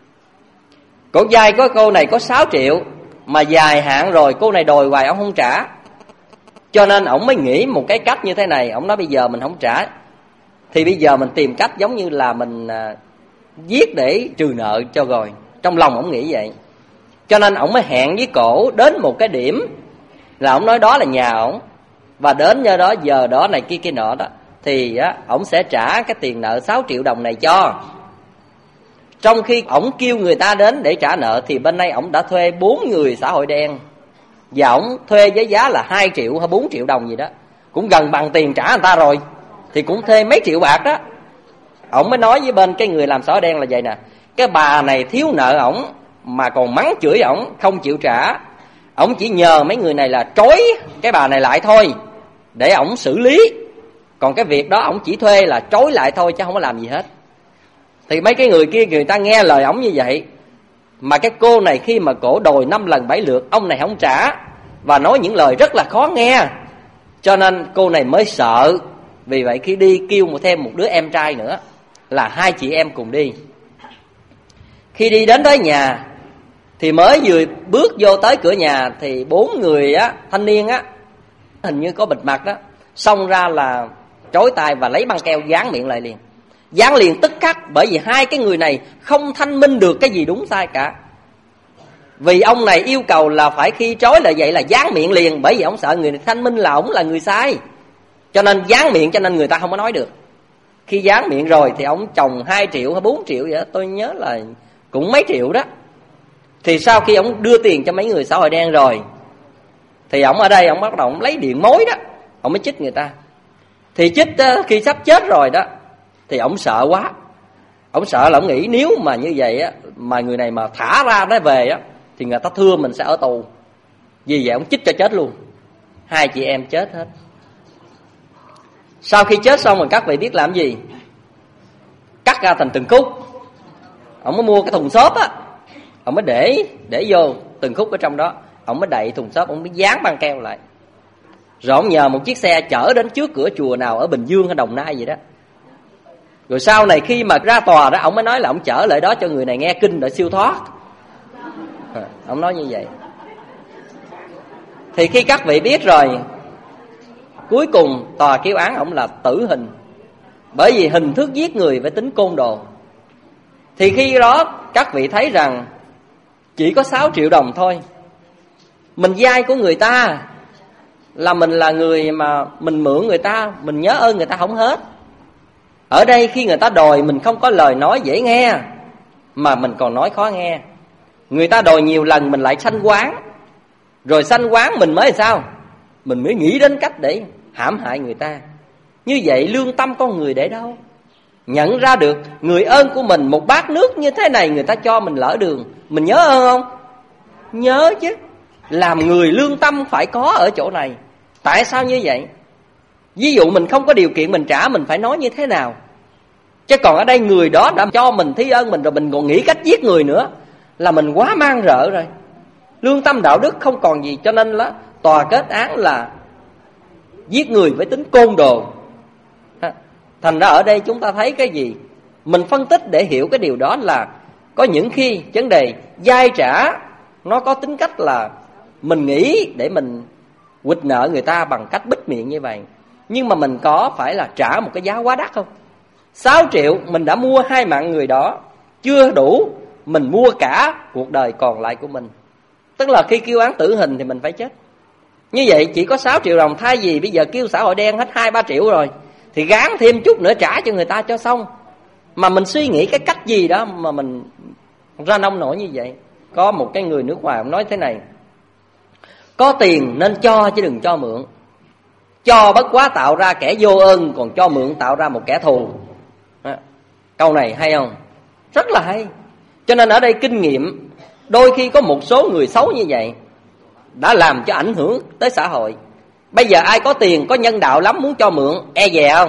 Cổ vay của cô này có sáu triệu, mà dài hạn rồi cô này đòi hoài ổng không trả. Cho nên ổng mới nghĩ một cái cách như thế này. Ổng nói bây giờ mình không trả thì bây giờ mình tìm cách giống như là mình à, giết để trừ nợ cho rồi. Trong lòng ổng nghĩ vậy. Cho nên ổng mới hẹn với cổ đến một cái điểm, là ổng nói đó là nhà ổng, và đến giờ đó giờ đó này kia kia nọ đó, thì á, ổng sẽ trả cái tiền nợ sáu triệu đồng này cho. Trong khi ổng kêu người ta đến để trả nợ thì bên đây ổng đã thuê bốn người xã hội đen, và ổng thuê với giá là hai triệu hay bốn triệu đồng gì đó, cũng gần bằng tiền trả người ta rồi, thì cũng thuê mấy triệu bạc đó. Ổng mới nói với bên cái người làm xã hội đen là vậy nè: cái bà này thiếu nợ ổng mà còn mắng chửi ổng không chịu trả, ổng chỉ nhờ mấy người này là trói cái bà này lại thôi để ổng xử lý. Còn cái việc đó ổng chỉ thuê là trói lại thôi chứ không có làm gì hết. Thì mấy cái người kia người ta nghe lời ổng như vậy, mà cái cô này khi mà cổ đòi năm lần bảy lượt, ông này không trả và nói những lời rất là khó nghe, cho nên cô này mới sợ. Vì vậy khi đi kêu một thêm một đứa em trai nữa, là hai chị em cùng đi. Khi đi đến tới nhà thì mới vừa bước vô tới cửa nhà thì bốn người á, thanh niên á, hình như có bịt mặt đó, xông ra là trói tay và lấy băng keo dán miệng lại liền. Dán liền tức khắc, bởi vì hai cái người này không thanh minh được cái gì đúng sai cả. Vì ông này yêu cầu là phải khi trói là vậy là dán miệng liền, bởi vì ông sợ người này thanh minh là ổng là người sai, cho nên dán miệng, cho nên người ta không có nói được. Khi dán miệng rồi thì ông chồng hai triệu hay bốn triệu vậy đó, tôi nhớ là cũng mấy triệu đó. Thì sau khi ông đưa tiền cho mấy người xã hội đen rồi, thì ông ở đây ông bắt đầu ông lấy điện mối đó, ông mới chích người ta. Thì chích khi sắp chết rồi đó, thì ông sợ quá. Ông sợ là ông nghĩ nếu mà như vậy á, mà người này mà thả ra đó về á, thì người ta thưa mình sẽ ở tù. Vì vậy ông chích cho chết luôn. Hai chị em chết hết. Sau khi chết xong rồi các vị biết làm gì? Cắt ra thành từng khúc. Ông mới mua cái thùng xốp á, ông mới để để vô từng khúc ở trong đó. Ông mới đậy thùng xốp, ông mới dán băng keo lại. Rồi ông nhờ một chiếc xe chở đến trước cửa chùa nào ở Bình Dương hay Đồng Nai gì đó. Rồi sau này khi mà ra tòa đó, ông mới nói là ông chở lại đó cho người này nghe kinh để siêu thoát. À, ông nói như vậy. Thì khi các vị biết rồi, cuối cùng tòa kêu án ông là tử hình, bởi vì hình thức giết người với tính côn đồ. Thì khi đó các vị thấy rằng chỉ có sáu triệu đồng thôi, Mình vay của người ta là mình là người mà mình mượn người ta, mình nhớ ơn người ta không hết. Ở đây khi người ta đòi mình không có lời nói dễ nghe, mà mình còn nói khó nghe. Người ta đòi nhiều lần mình lại sanh oán, rồi sanh oán mình mới sao? Mình mới nghĩ đến cách để hãm hại người ta. Như vậy lương tâm con người để đâu? Nhận ra được người ơn của mình, một bát nước như thế này người ta cho mình lỡ đường, mình nhớ ơn không? Nhớ chứ. Làm người lương tâm phải có ở chỗ này. Tại sao như vậy? Ví dụ mình không có điều kiện mình trả, mình phải nói như thế nào? Chứ còn ở đây người đó đã cho mình thí ơn mình rồi, mình còn nghĩ cách giết người nữa, là mình quá mang rợ rồi. Lương tâm đạo đức không còn gì. Cho nên là tòa kết án là giết người với tính côn đồ. Thành ra ở đây chúng ta thấy cái gì? Mình phân tích để hiểu cái điều đó là có những khi vấn đề vay trả nó có tính cách là mình nghĩ để mình quỵt nợ người ta bằng cách bích miệng như vậy. Nhưng mà mình có phải là trả một cái giá quá đắt không? Sáu triệu mình đã mua hai mạng người đó, chưa đủ, mình mua cả cuộc đời còn lại của mình. Tức là khi kêu án tử hình thì mình phải chết. Như vậy chỉ có sáu triệu đồng, thay vì bây giờ kêu xã hội đen hết hai ba triệu rồi, thì gán thêm chút nữa trả cho người ta cho xong. Mà mình suy nghĩ cái cách gì đó mà mình ra nông nổi như vậy. Có một cái người nước ngoài ông nói thế này: có tiền nên cho chứ đừng cho mượn. Cho bất quá tạo ra kẻ vô ơn, còn cho mượn tạo ra một kẻ thù. À, câu này hay không? Rất là hay. Cho nên ở đây kinh nghiệm, đôi khi có một số người xấu như vậy đã làm cho ảnh hưởng tới xã hội. Bây giờ ai có tiền, có nhân đạo lắm, muốn cho mượn, e dè không?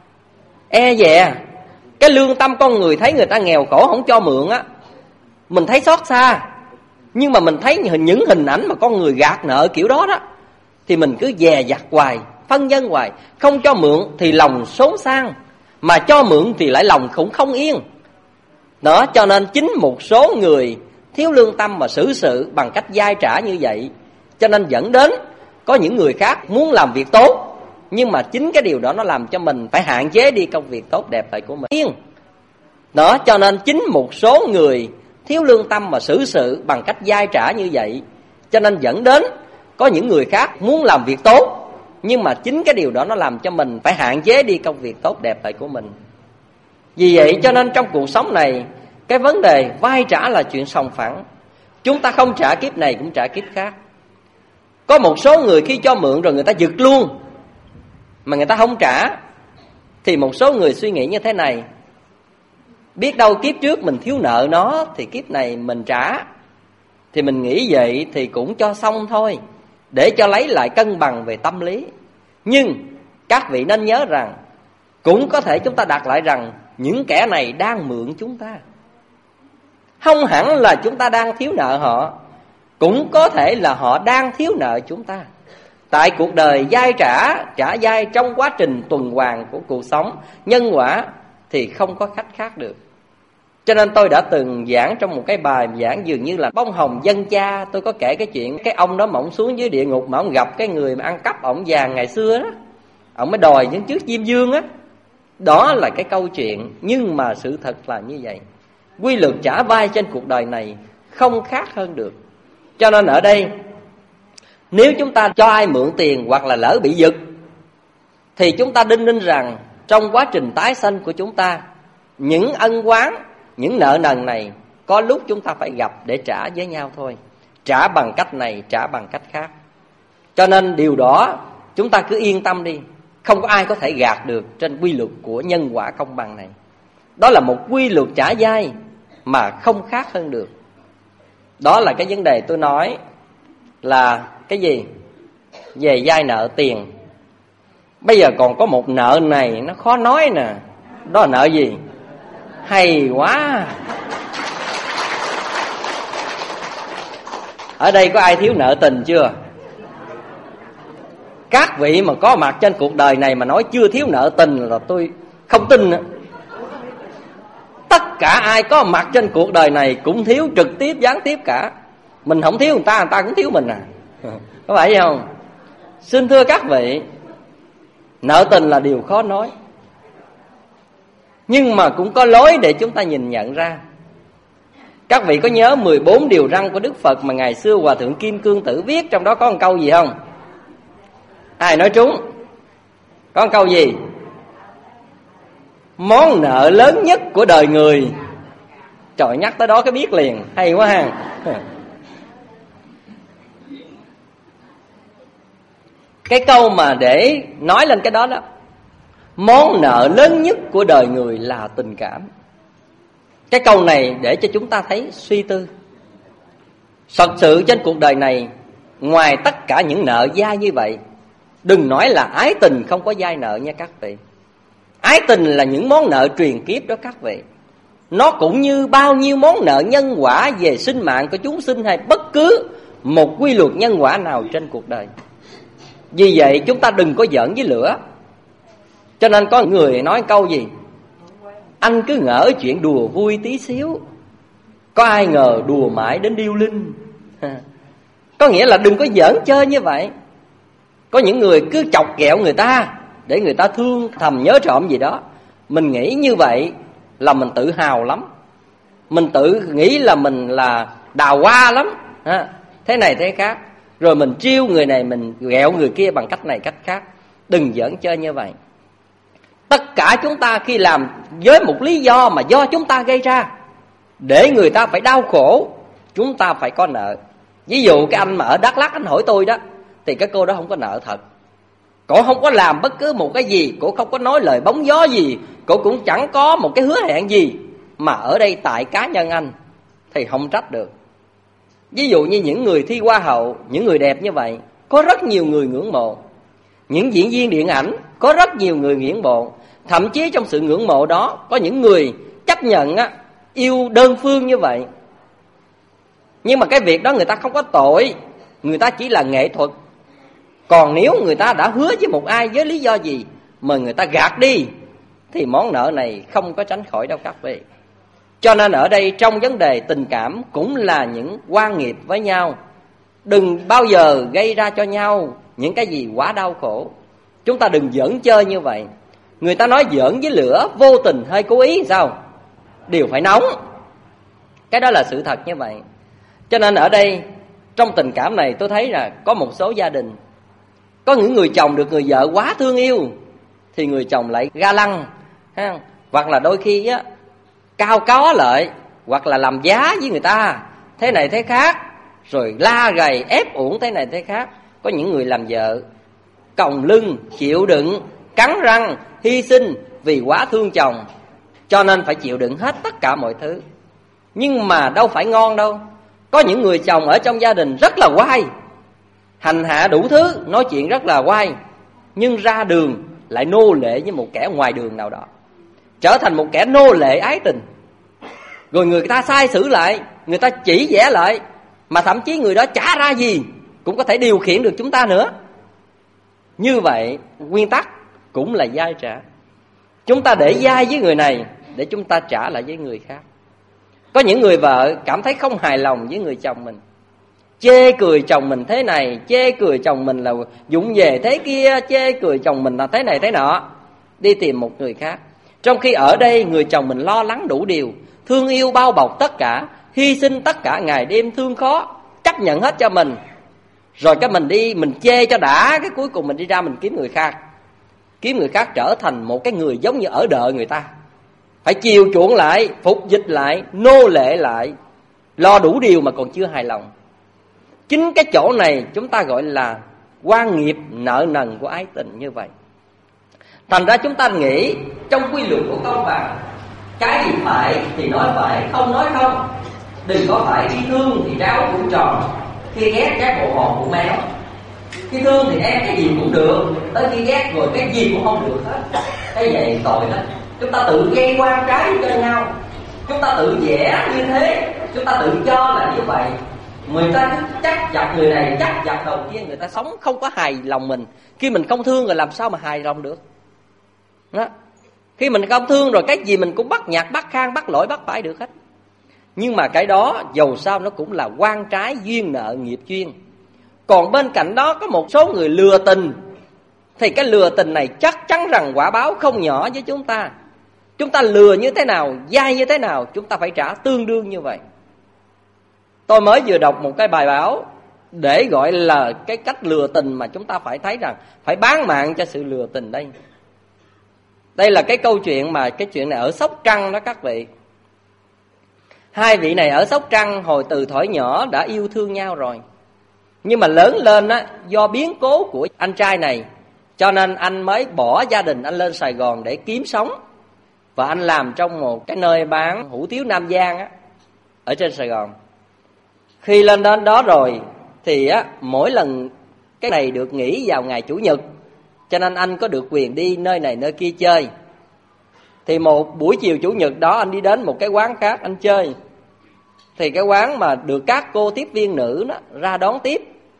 E dè. Cái lương tâm con người thấy người ta nghèo khổ không cho mượn á, mình thấy xót xa. Nhưng mà mình thấy những hình ảnh mà con người gạt nợ kiểu đó đó, thì mình cứ dè dặt hoài, phân vân hoài. Không cho mượn thì lòng xốn sang, mà cho mượn thì lại lòng cũng không yên. Đó, cho nên chính một số người thiếu lương tâm mà xử sự bằng cách vay trả như vậy, cho nên dẫn đến có những người khác muốn làm việc tốt, nhưng mà chính cái điều đó nó làm cho mình phải hạn chế đi công việc tốt đẹp lại của mình. Yên. Đó, cho nên chính một số người thiếu lương tâm mà xử sự bằng cách vay trả như vậy, cho nên dẫn đến có những người khác muốn làm việc tốt, nhưng mà chính cái điều đó nó làm cho mình phải hạn chế đi công việc tốt đẹp lại của mình. Vì vậy cho nên trong cuộc sống này, cái vấn đề vay trả là chuyện sòng phẳng. Chúng ta không trả kiếp này cũng trả kiếp khác. Có một số người khi cho mượn rồi người ta giật luôn, mà người ta không trả, thì một số người suy nghĩ như thế này: biết đâu kiếp trước mình thiếu nợ nó, thì kiếp này mình trả. Thì mình nghĩ vậy thì cũng cho xong thôi, để cho lấy lại cân bằng về tâm lý. Nhưng các vị nên nhớ rằng, cũng có thể chúng ta đặt lại rằng những kẻ này đang mượn chúng ta. Không hẳn là chúng ta đang thiếu nợ họ, cũng có thể là họ đang thiếu nợ chúng ta. Tại cuộc đời vay trả, trả vay trong quá trình tuần hoàn của cuộc sống, nhân quả thì không có cách khác được. Cho nên tôi đã từng giảng trong một cái bài giảng dường như là bông hồng dân cha. Tôi có kể cái chuyện cái ông đó mà ông xuống dưới địa ngục, mà ông gặp cái người mà ăn cắp ổng vàng ngày xưa đó, ông mới đòi những chiếc diêm dương á. Đó là cái câu chuyện, nhưng mà sự thật là như vậy. Quy luật trả vay trên cuộc đời này không khác hơn được. Cho nên ở đây, nếu chúng ta cho ai mượn tiền hoặc là lỡ bị giật, thì chúng ta đinh ninh rằng trong quá trình tái sanh của chúng ta, những ân oán, những nợ nần này có lúc chúng ta phải gặp để trả với nhau thôi. Trả bằng cách này, trả bằng cách khác. Cho nên điều đó chúng ta cứ yên tâm đi. Không có ai có thể gạt được trên quy luật của nhân quả công bằng này. Đó là một quy luật trả vay mà không khác hơn được. Đó là cái vấn đề tôi nói là cái gì? Về vay nợ tiền. Bây giờ còn có một nợ này nó khó nói nè. Đó là nợ gì? Hay quá. Ở đây có ai thiếu nợ tình chưa? Các vị mà có mặt trên cuộc đời này mà nói chưa thiếu nợ tình là tôi không tin nữa. Tất cả ai có mặt trên cuộc đời này cũng thiếu trực tiếp gián tiếp cả. Mình không thiếu người ta, người ta cũng thiếu mình à. Có phải không? Xin thưa các vị, nợ tình là điều khó nói, nhưng mà cũng có lối để chúng ta nhìn nhận ra. Các vị có nhớ mười bốn điều răn của Đức Phật mà ngày xưa Hòa Thượng Kim Cương Tử viết, trong đó có một câu gì không? Ai nói trúng? Có một câu gì? Món nợ lớn nhất của đời người. Trời, nhắc tới đó cái biết liền, hay quá ha. Cái câu mà để nói lên cái đó đó, món nợ lớn nhất của đời người là tình cảm. Cái câu này để cho chúng ta thấy suy tư. Thật sự trên cuộc đời này, ngoài tất cả những nợ dai như vậy, đừng nói là ái tình không có dai nợ nha các vị. Ái tình là những món nợ truyền kiếp đó các vị. Nó cũng như bao nhiêu món nợ nhân quả về sinh mạng của chúng sinh, hay bất cứ một quy luật nhân quả nào trên cuộc đời. Vì vậy chúng ta đừng có giỡn với lửa. Cho nên có người nói câu gì? Anh cứ ngỡ chuyện đùa vui tí xíu, có ai ngờ đùa mãi đến điêu linh. Có nghĩa là đừng có giỡn chơi như vậy. Có những người cứ chọc ghẹo người ta để người ta thương thầm nhớ trộm gì đó. Mình nghĩ như vậy là mình tự hào lắm. Mình tự nghĩ là mình là đào hoa lắm, thế này thế khác. Rồi mình trêu người này, mình ghẹo người kia bằng cách này cách khác. Đừng giỡn chơi như vậy. Tất cả chúng ta khi làm với một lý do mà do chúng ta gây ra, để người ta phải đau khổ, chúng ta phải có nợ. Ví dụ cái anh mà ở Đắk Lắk anh hỏi tôi đó, thì cái cô đó không có nợ thật. Cổ không có làm bất cứ một cái gì, cổ không có nói lời bóng gió gì, cổ cũng chẳng có một cái hứa hẹn gì. Mà ở đây tại cá nhân anh thì không trách được. Ví dụ như những người thi hoa hậu, những người đẹp như vậy, có rất nhiều người ngưỡng mộ. Những diễn viên điện ảnh, có rất nhiều người ngưỡng mộ. Thậm chí trong sự ngưỡng mộ đó, có những người chấp nhận á, yêu đơn phương như vậy. Nhưng mà cái việc đó người ta không có tội, người ta chỉ là nghệ thuật. Còn nếu người ta đã hứa với một ai với lý do gì mà người ta gạt đi, thì món nợ này không có tránh khỏi đâu các vị. Cho nên ở đây trong vấn đề tình cảm cũng là những quan nghiệp với nhau. Đừng bao giờ gây ra cho nhau những cái gì quá đau khổ. Chúng ta đừng giỡn chơi như vậy. Người ta nói giỡn với lửa, vô tình hay cố ý sao? Đều phải nóng. Cái đó là sự thật như vậy. Cho nên ở đây trong tình cảm này tôi thấy là có một số gia đình, có những người chồng được người vợ quá thương yêu thì người chồng lại ga lăng ha? Hoặc là đôi khi á, cao có lợi, hoặc là làm giá với người ta thế này thế khác, rồi la gầy ép uổng thế này thế khác. Có những người làm vợ còng lưng, chịu đựng, cắn răng, hy sinh vì quá thương chồng, cho nên phải chịu đựng hết tất cả mọi thứ. Nhưng mà đâu phải ngon đâu. Có những người chồng ở trong gia đình rất là oai, hành hạ đủ thứ, nói chuyện rất là oai, nhưng ra đường lại nô lệ với một kẻ ngoài đường nào đó, trở thành một kẻ nô lệ ái tình. Rồi người ta sai xử lại, người ta chỉ vẽ lại, mà thậm chí người đó chả ra gì cũng có thể điều khiển được chúng ta nữa. Như vậy nguyên tắc cũng là dai trả. Chúng ta để dai với người này để chúng ta trả lại với người khác. Có những người vợ cảm thấy không hài lòng với người chồng mình, chê cười chồng mình thế này, chê cười chồng mình là vụng về thế kia, chê cười chồng mình là thế này thế nọ, đi tìm một người khác. Trong khi ở đây người chồng mình lo lắng đủ điều, thương yêu bao bọc tất cả, hy sinh tất cả ngày đêm thương khó, chấp nhận hết cho mình. Rồi cái mình đi, mình chê cho đã, cái cuối cùng mình đi ra mình kiếm người khác. Kiếm người khác trở thành một cái người giống như ở đợi người ta, phải chiều chuộng lại, phục dịch lại, nô lệ lại, lo đủ điều mà còn chưa hài lòng. Chính cái chỗ này chúng ta gọi là quan nghiệp nợ nần của ái tình như vậy. Thành ra chúng ta nghĩ trong quy luật của công bằng, cái gì phải thì nói phải, không nói không. Đừng có phải khi thương thì ráo cũng tròn, khi ghét cái bộ hồn cũng méo. Khi thương thì em cái gì cũng được, tới khi ghét rồi cái gì cũng không được hết. Cái vậy tội lắm. Chúng ta tự gây quan trái cho nhau, chúng ta tự vẽ như thế, chúng ta tự cho là như vậy. Người ta cứ chắc chặt người này, chắc chặt đầu kia, người ta sống không có hài lòng mình. Khi mình không thương rồi làm sao mà hài lòng được đó. Khi mình không thương rồi cái gì mình cũng bắt nhạc, bắt khang, bắt lỗi, bắt phải được hết. Nhưng mà cái đó dầu sao nó cũng là quan trái, duyên nợ, nghiệp duyên. Còn bên cạnh đó có một số người lừa tình, thì cái lừa tình này chắc chắn rằng quả báo không nhỏ với chúng ta. Chúng ta lừa như thế nào, dai như thế nào, chúng ta phải trả tương đương như vậy. Tôi mới vừa đọc một cái bài báo để gọi là cái cách lừa tình mà chúng ta phải thấy rằng phải bán mạng cho sự lừa tình đây. Đây là cái câu chuyện mà cái chuyện này ở Sóc Trăng đó các vị. Hai vị này ở Sóc Trăng hồi từ thuở nhỏ đã yêu thương nhau rồi. Nhưng mà lớn lên á, do biến cố của anh trai này, cho nên anh mới bỏ gia đình anh lên Sài Gòn để kiếm sống. Và anh làm trong một cái nơi bán hủ tiếu Nam Giang á, ở trên Sài Gòn. Khi lên đến đó rồi thì á, mỗi lần cái này được nghỉ vào ngày Chủ nhật, cho nên anh có được quyền đi nơi này nơi kia chơi. Thì một buổi chiều Chủ nhật đó anh đi đến một cái quán khác anh chơi. Thì cái quán mà được các cô tiếp viên nữ đó ra đón tiếp.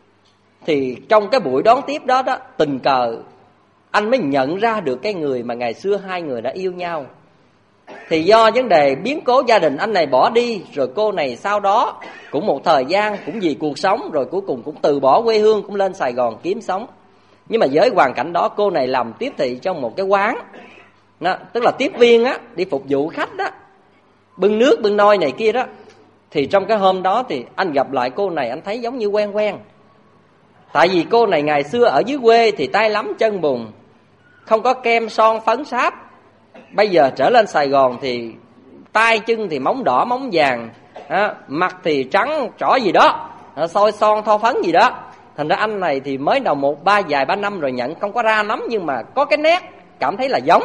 Thì trong cái buổi đón tiếp đó đó, tình cờ anh mới nhận ra được cái người mà ngày xưa hai người đã yêu nhau. Thì do vấn đề biến cố gia đình, anh này bỏ đi, rồi cô này sau đó cũng một thời gian cũng vì cuộc sống, rồi cuối cùng cũng từ bỏ quê hương, cũng lên Sài Gòn kiếm sống. Nhưng mà với hoàn cảnh đó, cô này làm tiếp thị trong một cái quán đó, tức là tiếp viên á, đi phục vụ khách đó, bưng nước bưng nôi này kia đó. Thì trong cái hôm đó thì anh gặp lại cô này, anh thấy giống như quen quen. Tại vì cô này ngày xưa ở dưới quê thì tay lắm chân bùn, không có kem son phấn sáp. Bây giờ trở lên Sài Gòn thì tay chân thì móng đỏ móng vàng, à, mặt thì trắng trỏ gì đó, à, soi son thoa phấn gì đó. Thành ra anh này thì mới đầu một ba vài ba năm rồi nhận không có ra lắm, nhưng mà có cái nét cảm thấy là giống.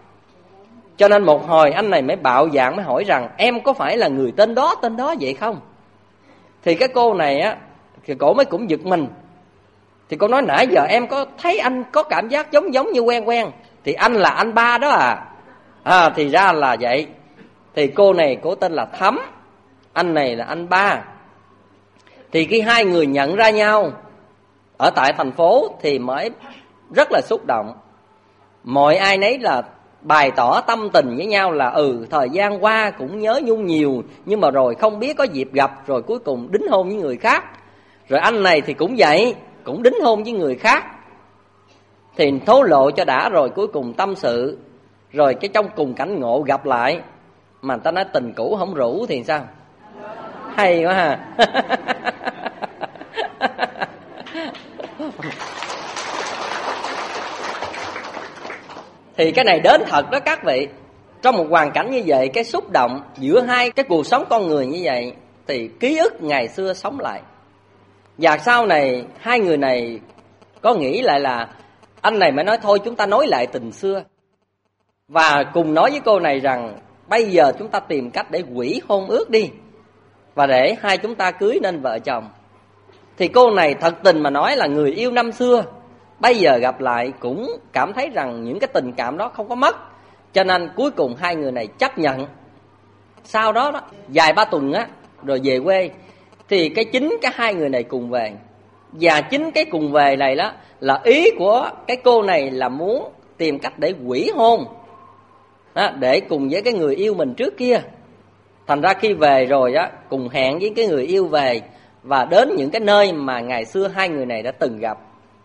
Cho nên một hồi anh này mới bạo dạn mới hỏi rằng em có phải là người tên đó tên đó vậy không? Thì cái cô này á, thì cổ mới cũng giật mình. Thì cô nói nãy giờ em có thấy anh có cảm giác giống giống như quen quen. Thì anh là anh ba đó à. À thì ra là vậy. Thì cô này cô tên là Thắm, anh này là anh ba. Thì khi hai người nhận ra nhau ở tại thành phố thì mới rất là xúc động. Mọi ai nấy là bày tỏ tâm tình với nhau là ừ thời gian qua cũng nhớ nhung nhiều, nhưng mà rồi không biết có dịp gặp, rồi cuối cùng đính hôn với người khác. Rồi anh này thì cũng vậy, cũng đính hôn với người khác. Thì thố lộ cho đã rồi cuối cùng tâm sự. Rồi cái trong cùng cảnh ngộ gặp lại, mà người ta nói tình cũ không rủ thì sao? Hay quá ha. Thì cái này đến thật đó các vị. Trong một hoàn cảnh như vậy, cái xúc động giữa hai cái cuộc sống con người như vậy, thì ký ức ngày xưa sống lại. Và sau này hai người này có nghĩ lại là anh này mới nói thôi chúng ta nối lại tình xưa. Và cùng nói với cô này rằng bây giờ chúng ta tìm cách để hủy hôn ước đi, và để hai chúng ta cưới nên vợ chồng. Thì cô này thật tình mà nói là người yêu năm xưa, bây giờ gặp lại cũng cảm thấy rằng những cái tình cảm đó không có mất. Cho nên cuối cùng hai người này chấp nhận. Sau đó, đó vài ba tuần á, rồi về quê. Thì cái chính cái hai người này cùng về. Và chính cái cùng về này đó là ý của cái cô này là muốn tìm cách để hủy hôn đó, để cùng với cái người yêu mình trước kia. Thành ra khi về rồi á, cùng hẹn với cái người yêu về và đến những cái nơi mà ngày xưa hai người này đã từng gặp.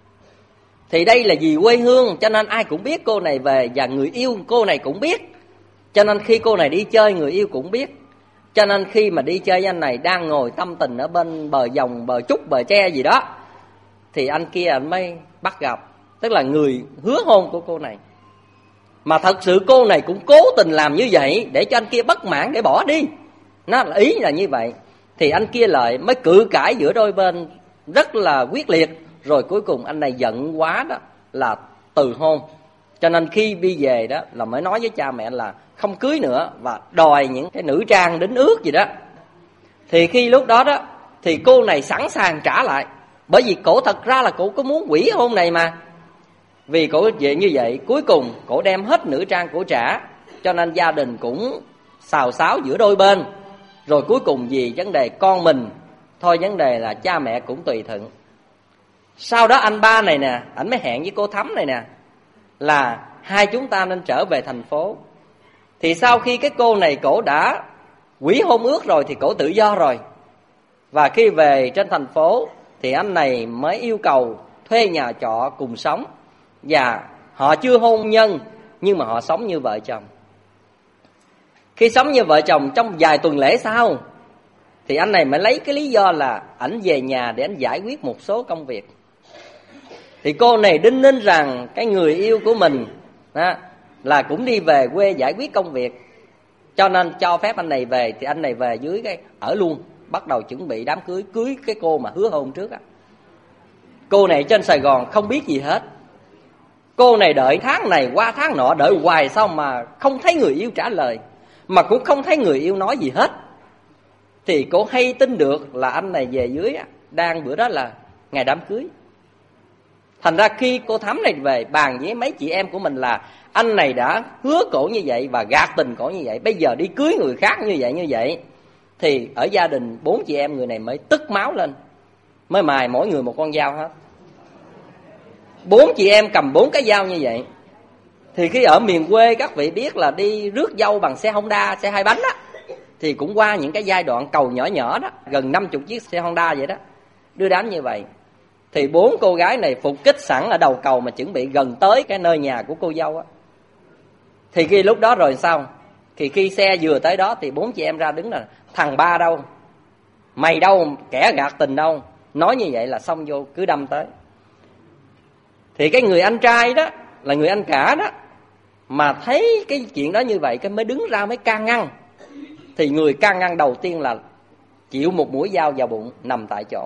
Thì đây là vì quê hương, cho nên ai cũng biết cô này về, và người yêu cô này cũng biết. Cho nên khi cô này đi chơi, người yêu cũng biết. Cho nên khi mà đi chơi với anh này đang ngồi tâm tình ở bên bờ dòng, bờ trúc, bờ tre gì đó, thì anh kia anh mới bắt gặp, tức là người hứa hôn của cô này. Mà thật sự cô này cũng cố tình làm như vậy để cho anh kia bất mãn để bỏ đi. Nó là ý là như vậy. Thì anh kia lại mới cự cãi giữa đôi bên rất là quyết liệt. Rồi cuối cùng anh này giận quá đó là từ hôn. Cho nên khi đi về đó là mới nói với cha mẹ là không cưới nữa, và đòi những cái nữ trang đính ước gì đó. Thì khi lúc đó đó thì cô này sẵn sàng trả lại. Bởi vì cổ thật ra là cổ có muốn hủy hôn này mà. Vì cổ về như vậy, cuối cùng cổ đem hết nữ trang cổ trả. Cho nên gia đình cũng xào xáo giữa đôi bên. Rồi cuối cùng vì vấn đề con mình, thôi vấn đề là cha mẹ cũng tùy thuận. Sau đó anh ba này nè, ảnh mới hẹn với cô Thắm này nè là hai chúng ta nên trở về thành phố. Thì sau khi cái cô này cổ đã hủy hôn ước rồi thì cổ tự do rồi. Và khi về trên thành phố thì anh này mới yêu cầu thuê nhà trọ cùng sống. Và họ chưa hôn nhân, nhưng mà họ sống như vợ chồng. Khi sống như vợ chồng trong vài tuần lễ sau thì anh này mới lấy cái lý do là ảnh về nhà để anh giải quyết một số công việc. Thì cô này đinh ninh rằng cái người yêu của mình đó, là cũng đi về quê giải quyết công việc, cho nên cho phép anh này về. Thì anh này về dưới cái ở luôn, bắt đầu chuẩn bị đám cưới, cưới cái cô mà hứa hôn trước á. Cô này trên Sài Gòn không biết gì hết. Cô này đợi tháng này qua tháng nọ, đợi hoài sao mà không thấy người yêu trả lời, mà cũng không thấy người yêu nói gì hết. Thì cô hay tin được là anh này về dưới á, đang bữa đó là ngày đám cưới. Thành ra khi cô Thắm này về bàn với mấy chị em của mình là anh này đã hứa cổ như vậy và gạt tình cổ như vậy, bây giờ đi cưới người khác như vậy như vậy. Thì ở gia đình bốn chị em người này mới tức máu lên, mới mài mỗi người một con dao hết. Bốn chị em cầm bốn cái dao như vậy. Thì khi ở miền quê các vị biết là đi rước dâu bằng xe Honda, xe hai bánh á, thì cũng qua những cái giai đoạn cầu nhỏ nhỏ đó, gần năm mươi chiếc xe Honda vậy đó, đưa đám như vậy. Thì bốn cô gái này phục kích sẵn ở đầu cầu mà chuẩn bị gần tới cái nơi nhà của cô dâu á. Thì khi lúc đó rồi sao? Thì khi xe vừa tới đó thì bốn chị em ra đứng là thằng ba đâu? Mày đâu? Kẻ gạt tình đâu? Nói như vậy là xong vô cứ đâm tới. Thì cái người anh trai đó, là người anh cả đó, mà thấy cái chuyện đó như vậy cái mới đứng ra mới can ngăn. Thì người can ngăn đầu tiên là chịu một mũi dao vào bụng, nằm tại chỗ.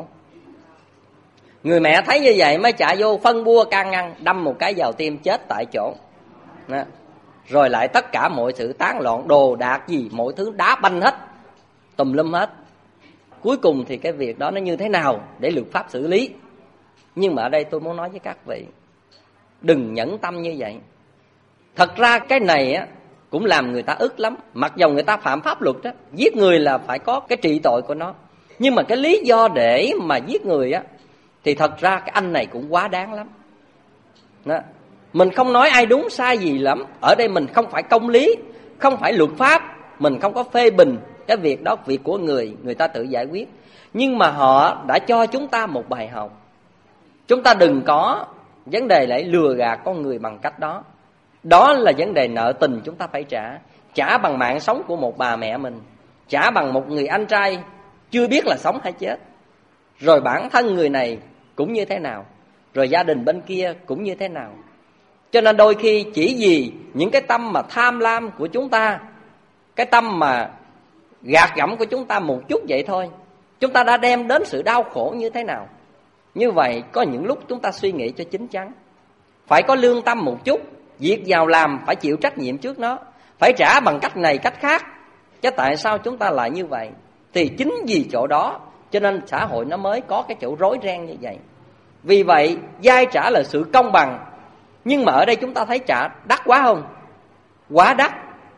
Người mẹ thấy như vậy mới chạy vô phân bua can ngăn, đâm một cái vào tim chết tại chỗ đó. Rồi lại tất cả mọi sự tán loạn, đồ đạc gì mọi thứ đá banh hết, tùm lum hết. Cuối cùng thì cái việc đó nó như thế nào để luật pháp xử lý. Nhưng mà ở đây tôi muốn nói với các vị, đừng nhẫn tâm như vậy. Thật ra cái này á cũng làm người ta ức lắm. Mặc dầu người ta phạm pháp luật đó, giết người là phải có cái trị tội của nó, nhưng mà cái lý do để mà giết người á thì thật ra cái anh này cũng quá đáng lắm đó. Mình không nói ai đúng sai gì lắm. Ở đây mình không phải công lý, không phải luật pháp, mình không có phê bình cái việc đó, việc của người, người ta tự giải quyết. Nhưng mà họ đã cho chúng ta một bài học. Chúng ta đừng có vấn đề lại lừa gạt con người bằng cách đó. Đó là vấn đề nợ tình chúng ta phải trả. Trả bằng mạng sống của một bà mẹ mình, trả bằng một người anh trai chưa biết là sống hay chết. Rồi bản thân người này cũng như thế nào, rồi gia đình bên kia cũng như thế nào. Cho nên đôi khi chỉ vì những cái tâm mà tham lam của chúng ta, cái tâm mà gạt gẫm của chúng ta một chút vậy thôi, chúng ta đã đem đến sự đau khổ như thế nào. Như vậy có những lúc chúng ta suy nghĩ cho chín chắn. Phải có lương tâm một chút, việc vào làm phải chịu trách nhiệm trước nó, phải trả bằng cách này cách khác. Chứ tại sao chúng ta lại như vậy? Thì chính vì chỗ đó cho nên xã hội nó mới có cái chỗ rối ren như vậy. Vì vậy vay trả là sự công bằng. Nhưng mà ở đây chúng ta thấy trả đắt quá không? Quá đắt.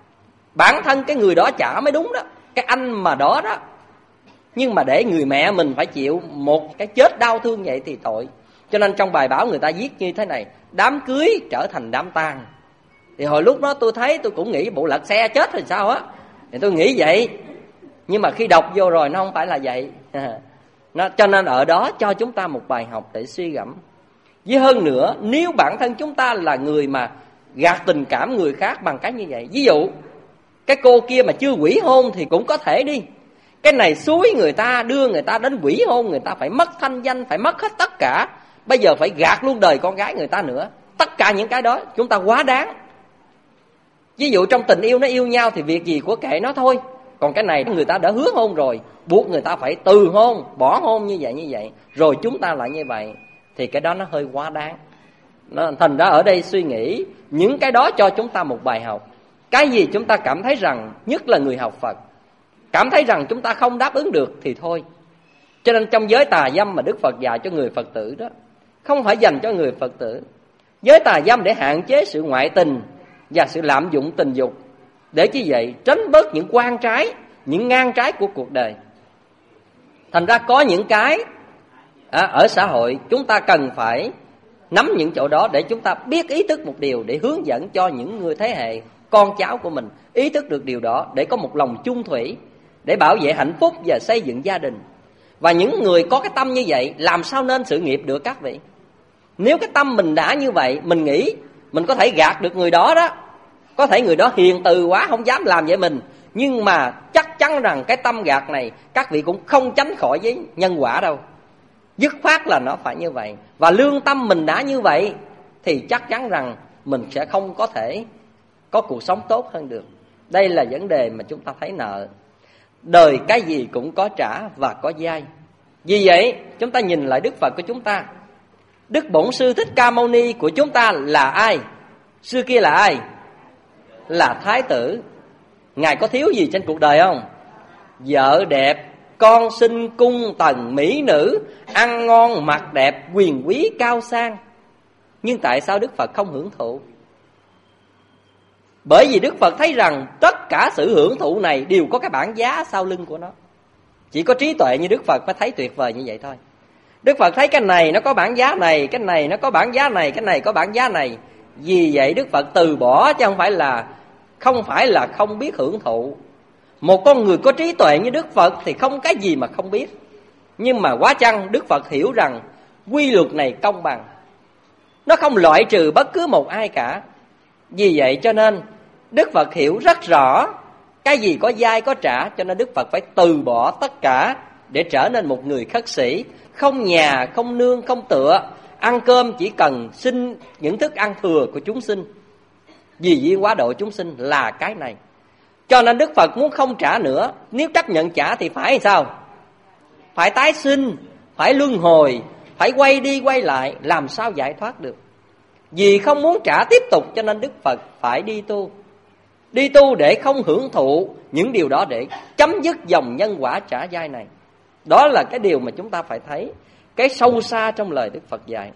Bản thân cái người đó trả mới đúng đó, cái anh mà đó đó. Nhưng mà để người mẹ mình phải chịu một cái chết đau thương vậy thì tội. Cho nên trong bài báo người ta viết như thế này: đám cưới trở thành đám tang. Thì hồi lúc đó tôi thấy tôi cũng nghĩ bộ lật xe chết thì sao á. Thì tôi nghĩ vậy. Nhưng mà khi đọc vô rồi nó không phải là vậy. Nó, cho nên ở đó cho chúng ta một bài học để suy gẫm. Với hơn nữa, nếu bản thân chúng ta là người mà gạt tình cảm người khác bằng cách như vậy, ví dụ cái cô kia mà chưa quỷ hôn thì cũng có thể đi. Cái này xúi người ta, đưa người ta đến quỷ hôn, người ta phải mất thanh danh, phải mất hết tất cả. Bây giờ phải gạt luôn đời con gái người ta nữa. Tất cả những cái đó chúng ta quá đáng. Ví dụ trong tình yêu nó yêu nhau thì việc gì của kệ nó thôi. Còn cái này người ta đã hứa hôn rồi, buộc người ta phải từ hôn, bỏ hôn như vậy như vậy, rồi chúng ta lại như vậy, thì cái đó nó hơi quá đáng. Nó, thành ra ở đây suy nghĩ những cái đó cho chúng ta một bài học. Cái gì chúng ta cảm thấy rằng, nhất là người học Phật, cảm thấy rằng chúng ta không đáp ứng được thì thôi. Cho nên trong giới tà dâm mà Đức Phật dạy cho người Phật tử đó, không phải dành cho người Phật tử. Giới tà dâm để hạn chế sự ngoại tình và sự lạm dụng tình dục, để như vậy tránh bớt những quan trái, những ngang trái của cuộc đời. Thành ra có những cái à, ở xã hội chúng ta cần phải nắm những chỗ đó để chúng ta biết ý thức một điều, để hướng dẫn cho những người thế hệ con cháu của mình ý thức được điều đó, để có một lòng chung thủy, để bảo vệ hạnh phúc và xây dựng gia đình. Và những người có cái tâm như vậy làm sao nên sự nghiệp được các vị? Nếu cái tâm mình đã như vậy, mình nghĩ mình có thể gạt được người đó đó. Có thể người đó hiền từ quá không dám làm vậy mình, nhưng mà chắc chắc chắn rằng cái tâm gạt này các vị cũng không tránh khỏi với nhân quả đâu. Dứt khoát là nó phải như vậy. Và lương tâm mình đã như vậy thì chắc chắn rằng mình sẽ không có thể có cuộc sống tốt hơn được. Đây là vấn đề mà chúng ta thấy nợ. Đời cái gì cũng có trả và có dai. Vì vậy chúng ta nhìn lại Đức Phật của chúng ta. Đức Bổn Sư Thích Ca Mâu Ni của chúng ta là ai? Xưa kia là ai? Là thái tử. Ngài có thiếu gì trên cuộc đời không? Vợ đẹp, con sinh, cung tần, mỹ nữ, ăn ngon, mặc đẹp, quyền quý, cao sang. Nhưng tại sao Đức Phật không hưởng thụ? Bởi vì Đức Phật thấy rằng tất cả sự hưởng thụ này đều có cái bảng giá sau lưng của nó. Chỉ có trí tuệ như Đức Phật mới thấy tuyệt vời như vậy thôi. Đức Phật thấy cái này nó có bảng giá này, cái này nó có bảng giá này, cái này có bảng giá này. Vì vậy Đức Phật từ bỏ, chứ không phải là không phải là không biết hưởng thụ. Một con người có trí tuệ như Đức Phật thì không cái gì mà không biết. Nhưng mà quá chăng Đức Phật hiểu rằng quy luật này công bằng, nó không loại trừ bất cứ một ai cả. Vì vậy cho nên Đức Phật hiểu rất rõ cái gì có dai có trả, cho nên Đức Phật phải từ bỏ tất cả để trở nên một người khất sĩ, không nhà, không nương, không tựa, ăn cơm chỉ cần xin những thức ăn thừa của chúng sinh. Vì duyên quá độ chúng sinh là cái này. Cho nên Đức Phật muốn không trả nữa. Nếu chấp nhận trả thì phải sao? Phải tái sinh, phải luân hồi, phải quay đi quay lại, làm sao giải thoát được. Vì không muốn trả tiếp tục cho nên Đức Phật phải đi tu. Đi tu để không hưởng thụ những điều đó, để chấm dứt dòng nhân quả trả dai này. Đó là cái điều mà chúng ta phải thấy cái sâu xa trong lời Đức Phật dạy.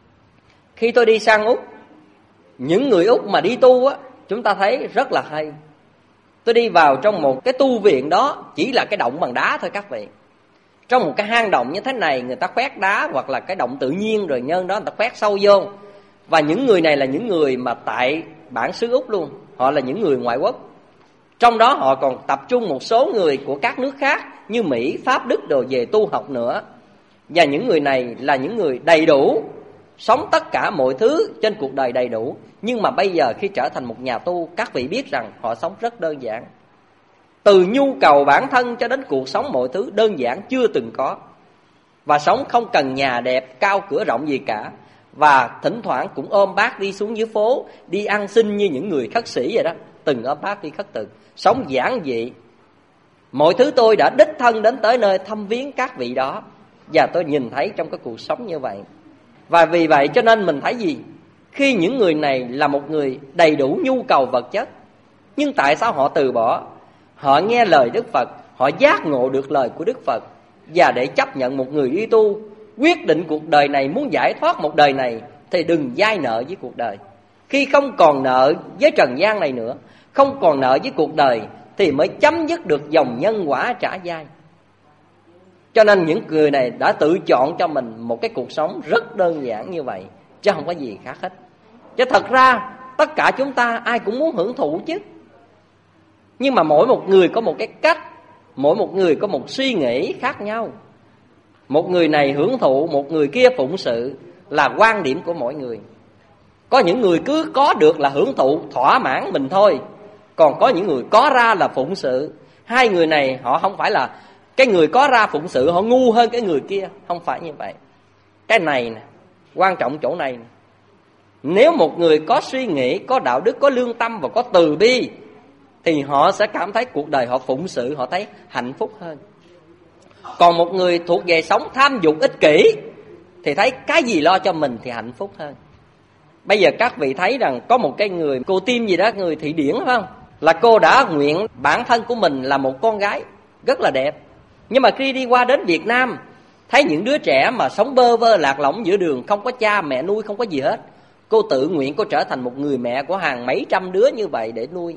Khi tôi đi sang Úc, những người Úc mà đi tu á, chúng ta thấy rất là hay. Tôi đi vào trong một cái tu viện đó, chỉ là cái động bằng đá thôi các vị. Trong một cái hang động như thế này, người ta khoét đá hoặc là cái động tự nhiên rồi nhân đó người ta khoét sâu vô. Và những người này là những người mà tại bản xứ Úc luôn, họ là những người ngoại quốc. Trong đó họ còn tập trung một số người của các nước khác như Mỹ, Pháp, Đức đồ về tu học nữa. Và những người này là những người đầy đủ, sống tất cả mọi thứ trên cuộc đời đầy đủ. Nhưng mà bây giờ khi trở thành một nhà tu, các vị biết rằng họ sống rất đơn giản. Từ nhu cầu bản thân cho đến cuộc sống mọi thứ đơn giản chưa từng có. Và sống không cần nhà đẹp, cao cửa rộng gì cả. Và thỉnh thoảng cũng ôm bát đi xuống dưới phố, đi ăn xin như những người khất sĩ vậy đó. Từng ôm bát đi khất thực, sống giản dị. Mọi thứ tôi đã đích thân đến tới nơi thăm viếng các vị đó, và tôi nhìn thấy trong cái cuộc sống như vậy. Và vì vậy cho nên mình thấy gì? Khi những người này là một người đầy đủ nhu cầu vật chất, nhưng tại sao họ từ bỏ? Họ nghe lời Đức Phật, họ giác ngộ được lời của Đức Phật. Và để chấp nhận một người đi tu, quyết định cuộc đời này muốn giải thoát một đời này, thì đừng dai nợ với cuộc đời. Khi không còn nợ với trần gian này nữa, không còn nợ với cuộc đời, thì mới chấm dứt được dòng nhân quả trả dai. Cho nên những người này đã tự chọn cho mình một cái cuộc sống rất đơn giản như vậy, chứ không có gì khác hết. Chứ thật ra tất cả chúng ta ai cũng muốn hưởng thụ chứ. Nhưng mà mỗi một người có một cái cách, mỗi một người có một suy nghĩ khác nhau. Một người này hưởng thụ, một người kia phụng sự, là quan điểm của mỗi người. Có những người cứ có được là hưởng thụ, thỏa mãn mình thôi. Còn có những người có ra là phụng sự. Hai người này họ không phải là cái người có ra phụng sự họ ngu hơn cái người kia, không phải như vậy. Cái này nè, quan trọng chỗ này nè. Nếu một người có suy nghĩ, có đạo đức, có lương tâm và có từ bi, thì họ sẽ cảm thấy cuộc đời họ phụng sự, họ thấy hạnh phúc hơn. Còn một người thuộc về sống tham dục ích kỷ, thì thấy cái gì lo cho mình thì hạnh phúc hơn. Bây giờ các vị thấy rằng có một cái người, cô Tim gì đó, người Thụy Điển phải không? Là cô đã nguyện bản thân của mình là một con gái rất là đẹp. Nhưng mà khi đi qua đến Việt Nam, thấy những đứa trẻ mà sống bơ vơ lạc lõng giữa đường, không có cha mẹ nuôi, không có gì hết. Cô tự nguyện cô trở thành một người mẹ của hàng mấy trăm đứa như vậy để nuôi.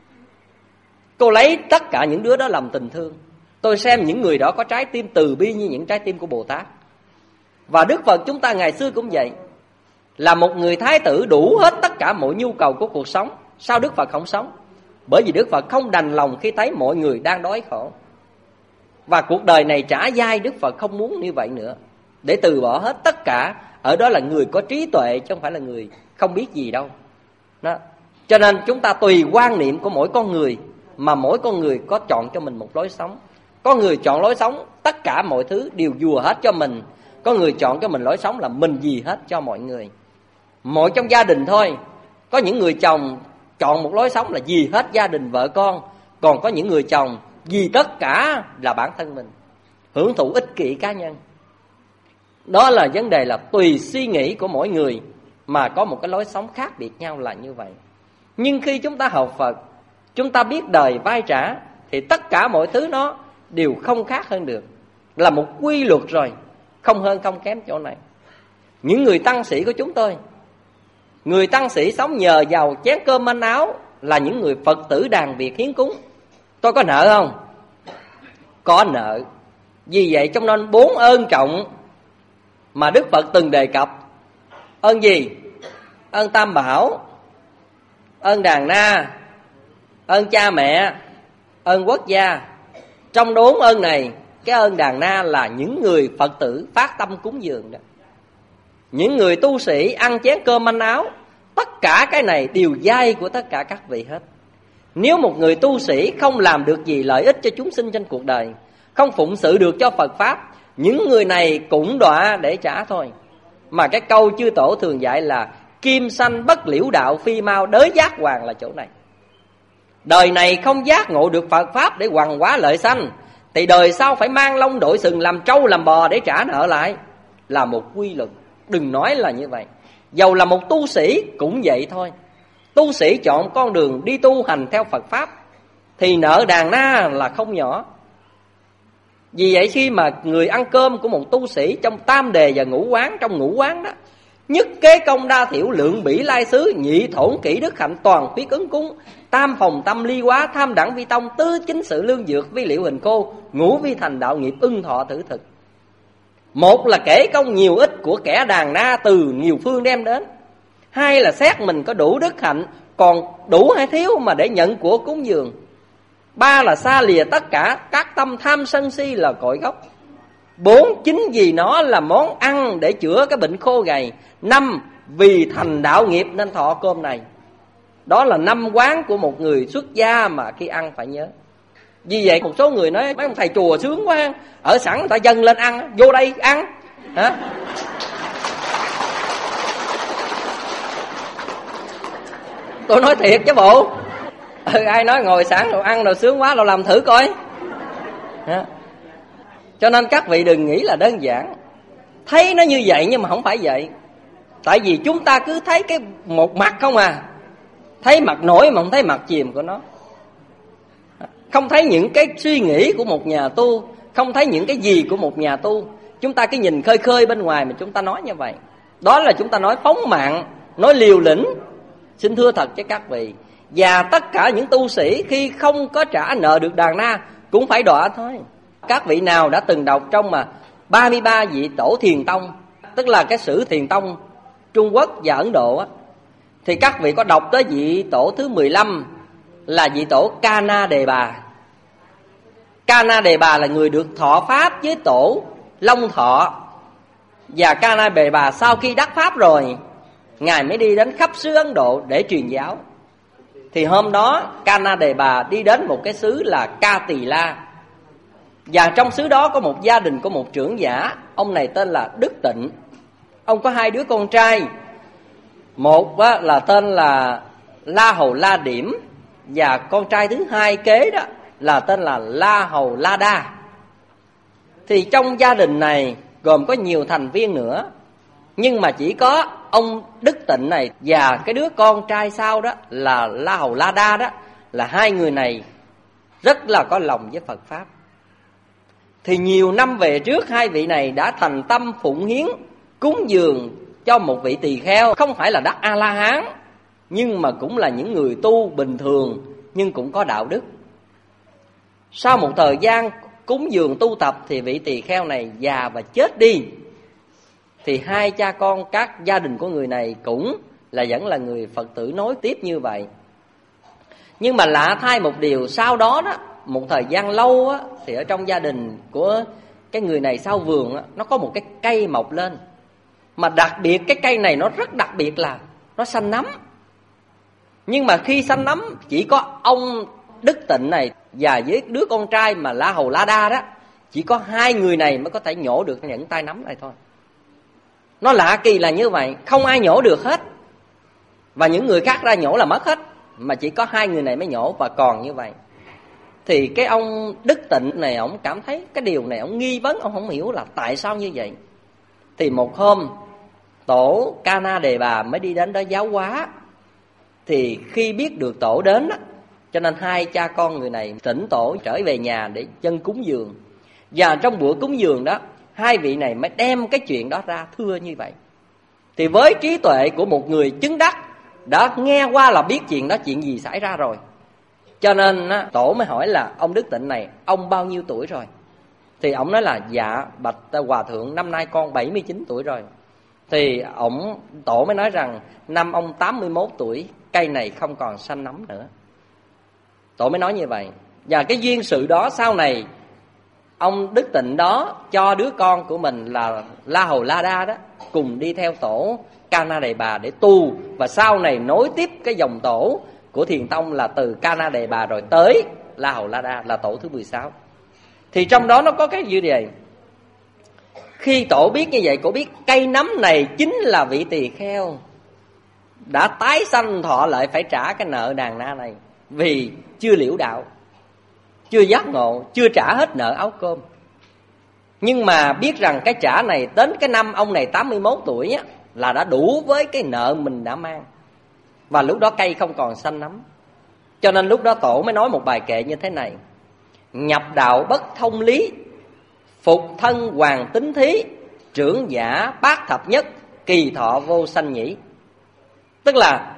Cô lấy tất cả những đứa đó làm tình thương. Tôi xem những người đó có trái tim từ bi như những trái tim của Bồ Tát. Và Đức Phật chúng ta ngày xưa cũng vậy, là một người thái tử đủ hết tất cả mọi nhu cầu của cuộc sống. Sao Đức Phật không sống? Bởi vì Đức Phật không đành lòng khi thấy mọi người đang đói khổ. Và cuộc đời này trả dai, Đức Phật không muốn như vậy nữa, để từ bỏ hết tất cả. Ở đó là người có trí tuệ chứ không phải là người không biết gì đâu đó. Cho nên chúng ta tùy quan niệm của mỗi con người mà mỗi con người có chọn cho mình một lối sống. Có người chọn lối sống tất cả mọi thứ đều dùa hết cho mình, có người chọn cho mình lối sống là mình gì hết cho mọi người. Mọi trong gia đình thôi, có những người chồng chọn một lối sống là gì hết gia đình vợ con, còn có những người chồng vì tất cả là bản thân mình, hưởng thụ ích kỷ cá nhân. Đó là vấn đề là tùy suy nghĩ của mỗi người mà có một cái lối sống khác biệt nhau là như vậy. Nhưng khi chúng ta học Phật, chúng ta biết đời vai trả, thì tất cả mọi thứ nó đều không khác hơn được, là một quy luật rồi, không hơn không kém chỗ này. Những người tăng sĩ của chúng tôi, người tăng sĩ sống nhờ vào chén cơm manh áo, là những người Phật tử đàn biệt hiến cúng. Tôi có nợ không? Có nợ. Vì vậy trong nên bốn ơn trọng mà Đức Phật từng đề cập. Ơn gì? Ơn Tam Bảo, ơn đàn na, ơn cha mẹ, ơn quốc gia. Trong bốn ơn này, cái ơn đàn na là những người Phật tử phát tâm cúng dường đó. Những người tu sĩ ăn chén cơm manh áo, tất cả cái này đều vai của tất cả các vị hết. Nếu một người tu sĩ không làm được gì lợi ích cho chúng sinh trên cuộc đời, không phụng sự được cho Phật Pháp, những người này cũng đọa để trả thôi. Mà cái câu chư tổ thường dạy là kim sanh bất liễu đạo phi mau đới giác hoàng là chỗ này. Đời này không giác ngộ được Phật Pháp để hoằng hóa lợi sanh, thì đời sau phải mang lông đội sừng làm trâu làm bò để trả nợ lại, là một quy luật. Đừng nói là như vậy. Dầu là một tu sĩ cũng vậy thôi. Tu sĩ chọn con đường đi tu hành theo Phật Pháp thì nợ đàn na là không nhỏ. Vì vậy khi mà người ăn cơm của một tu sĩ trong tam đề và ngũ quán, trong ngũ quán đó, nhất kế công đa thiểu lượng bỉ lai xứ, nhị thổn kỹ đức hạnh toàn khuyết ứng cúng, tam phòng tâm ly quá, tham đẳng vi tông, tứ chính sự lương dược, vi liệu hình cô, ngũ vi thành đạo nghiệp, ưng thọ tử thực. Một là kể công nhiều ích của kẻ đàn na từ nhiều phương đem đến. Hai là xét mình có đủ đức hạnh, còn đủ hay thiếu mà để nhận của cúng dường. Ba là xa lìa tất cả các tâm tham sân si là cội gốc. Bốn, chính vì nó là món ăn để chữa cái bệnh khô gầy. Năm, vì thành đạo nghiệp nên thọ cơm này. Đó là năm quán của một người xuất gia mà khi ăn phải nhớ. Vì vậy một số người nói mấy ông thầy chùa sướng quá, ở sẵn người ta dâng lên ăn, vô đây ăn hả? Tôi nói thiệt chứ bộ. Ừ, ai nói ngồi sẵn rồi ăn rồi sướng quá, rồi làm thử coi hả? Cho nên các vị đừng nghĩ là đơn giản. Thấy nó như vậy nhưng mà không phải vậy. Tại vì chúng ta cứ thấy cái một mặt không à, thấy mặt nổi mà không thấy mặt chìm của nó, không thấy những cái suy nghĩ của một nhà tu, không thấy những cái gì của một nhà tu. Chúng ta cứ nhìn khơi khơi bên ngoài mà chúng ta nói như vậy. Đó là chúng ta nói phóng mạng, nói liều lĩnh. Xin thưa thật với các vị, và tất cả những tu sĩ khi không có trả nợ được đàn na cũng phải đọa thôi. Các vị nào đã từng đọc trong mà ba mươi ba vị tổ thiền tông, tức là cái sử thiền tông Trung Quốc và Ấn Độ á, thì các vị có đọc tới vị tổ thứ mười lăm là vị tổ Ca Na Đề Bà. Ca Na Đề Bà là người được thọ pháp với tổ Long Thọ. Và Ca Na Đề Bà sau khi đắc pháp rồi, ngài mới đi đến khắp xứ Ấn Độ để truyền giáo. Thì hôm đó Ca Na Đề Bà đi đến một cái xứ là Ca Tỳ La. Và trong xứ đó có một gia đình, có một trưởng giả. Ông này tên là Đức Tịnh. Ông có hai đứa con trai. Một là tên là La Hầu La Điểm, và con trai thứ hai kế đó là tên là La Hầu La Đa. Thì trong gia đình này gồm có nhiều thành viên nữa, nhưng mà chỉ có ông Đức Tịnh này và cái đứa con trai sau đó là La Hầu La Đa đó, là hai người này rất là có lòng với Phật Pháp. Thì nhiều năm về trước, hai vị này đã thành tâm phụng hiến cúng dường cho một vị tỳ kheo, không phải là đắc A-la-hán, nhưng mà cũng là những người tu bình thường, nhưng cũng có đạo đức. Sau một thời gian cúng dường tu tập thì vị tỳ kheo này già và chết đi. Thì hai cha con các gia đình của người này cũng là vẫn là người Phật tử nối tiếp như vậy. Nhưng mà lạ thay một điều, sau đó đó, một thời gian lâu á, thì ở trong gia đình của cái người này sau vườn á, nó có một cái cây mọc lên. Mà đặc biệt cái cây này nó rất đặc biệt là nó xanh nấm. Nhưng mà khi xanh nấm chỉ có ông Đức Tịnh này và với đứa con trai mà La Hầu La Đa đó, chỉ có hai người này mới có thể nhổ được những tay nắm này thôi. Nó lạ kỳ là như vậy, không ai nhổ được hết, và những người khác ra nhổ là mất hết, mà chỉ có hai người này mới nhổ và còn như vậy. Thì cái ông Đức Tịnh này, ông cảm thấy cái điều này, ông nghi vấn, ông không hiểu là tại sao như vậy. Thì một hôm tổ Ca Na Đề Bà mới đi đến đó giáo hóa. Thì khi biết được tổ đến đó, cho nên hai cha con người này thỉnh tổ trở về nhà để dâng cúng dường. Và trong bữa cúng dường đó, hai vị này mới đem cái chuyện đó ra thưa như vậy. Thì với trí tuệ của một người chứng đắc, đã nghe qua là biết chuyện đó chuyện gì xảy ra rồi. Cho nên á, tổ mới hỏi là ông Đức Tịnh này, ông bao nhiêu tuổi rồi? Thì ông nói là dạ bạch hòa thượng, năm nay con bảy mươi chín tuổi rồi. Thì ông tổ mới nói rằng năm ông tám mươi mốt tuổi, cây này không còn xanh nấm nữa. Tổ mới nói như vậy. Và cái duyên sự đó sau này ông Đức Tịnh đó cho đứa con của mình là La Hầu La Đa đó cùng đi theo tổ Ca Na Đề Bà để tu. Và sau này nối tiếp cái dòng tổ của Thiền Tông là từ Ca Na Đề Bà rồi tới La Hầu La Đa là tổ thứ mười sáu. Thì trong đó nó có cái gì vậy? Khi tổ biết như vậy, cổ biết cây nấm này chính là vị tỳ kheo đã tái sanh thọ lại phải trả cái nợ đàn na này, vì chưa liễu đạo, chưa giác ngộ, chưa trả hết nợ áo cơm. Nhưng mà biết rằng cái trả này đến cái năm ông này tám mươi mốt tuổi á, là đã đủ với cái nợ mình đã mang. Và lúc đó cây không còn xanh nấm. Cho nên lúc đó tổ mới nói một bài kệ như thế này: nhập đạo bất thông lý, phục thân hoàng tính thí, trưởng giả bát thập nhất, kỳ thọ vô sanh nhĩ. Tức là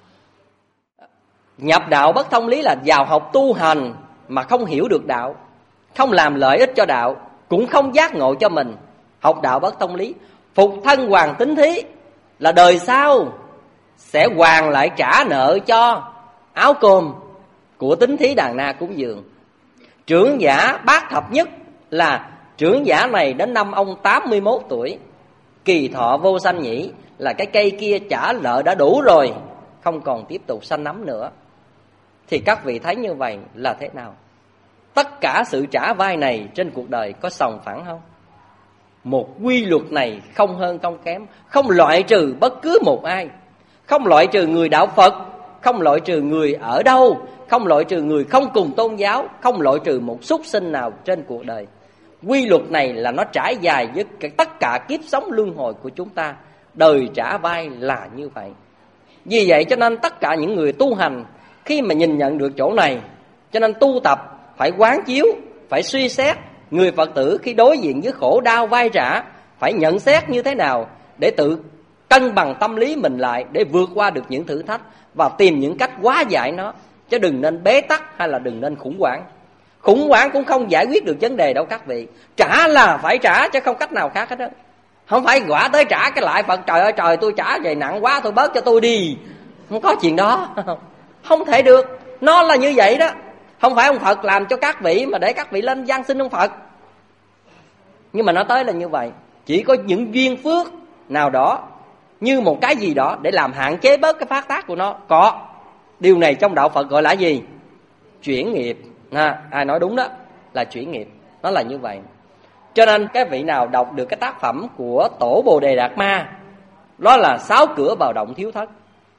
nhập đạo bất thông lý là vào học tu hành mà không hiểu được đạo, không làm lợi ích cho đạo, cũng không giác ngộ cho mình, học đạo bất thông lý. Phục thân hoàn tính thí là đời sau sẽ hoàn lại trả nợ cho áo cơm của tính thí đàn na cúng dường. Trưởng giả bát thập nhất là trưởng giả này đến năm ông tám mươi mốt tuổi, kỳ thọ vô sanh nhĩ là cái cây kia trả nợ đã đủ rồi, không còn tiếp tục sanh nấm nữa. Thì các vị thấy như vậy là thế nào? Tất cả sự trả vai này trên cuộc đời có sòng phẳng không? Một quy luật này không hơn không kém, không loại trừ bất cứ một ai, không loại trừ người đạo Phật, không loại trừ người ở đâu, không loại trừ người không cùng tôn giáo, không loại trừ một súc sinh nào trên cuộc đời. Quy luật này là nó trải dài với tất cả kiếp sống luân hồi của chúng ta. Đời trả vai là như vậy. Vì vậy cho nên tất cả những người tu hành khi mà nhìn nhận được chỗ này, cho nên tu tập phải quán chiếu, phải suy xét người Phật tử khi đối diện với khổ đau vai trả phải nhận xét như thế nào để tự cân bằng tâm lý mình lại, để vượt qua được những thử thách và tìm những cách hóa giải nó, chứ đừng nên bế tắc hay là đừng nên khủng hoảng. Khủng hoảng cũng không giải quyết được vấn đề đâu các vị. Trả là phải trả chứ không cách nào khác hết đó. Không phải quả tới trả cái lại Phật trời ơi trời tôi trả về nặng quá tôi bớt cho tôi đi. Không có chuyện đó. Không thể được. Nó là như vậy đó. Không phải ông Phật làm cho các vị mà để các vị lên van xin ông Phật. Nhưng mà nó tới là như vậy. Chỉ có những duyên phước nào đó, như một cái gì đó để làm hạn chế bớt cái phát tác của nó. Có. Điều này trong đạo Phật gọi là gì? Chuyển nghiệp. À, ai nói đúng đó, là chuyển nghiệp. Nó là như vậy. Cho nên cái vị nào đọc được cái tác phẩm của Tổ Bồ Đề Đạt Ma, đó là Sáu Cửa Vào Động Thiếu Thất,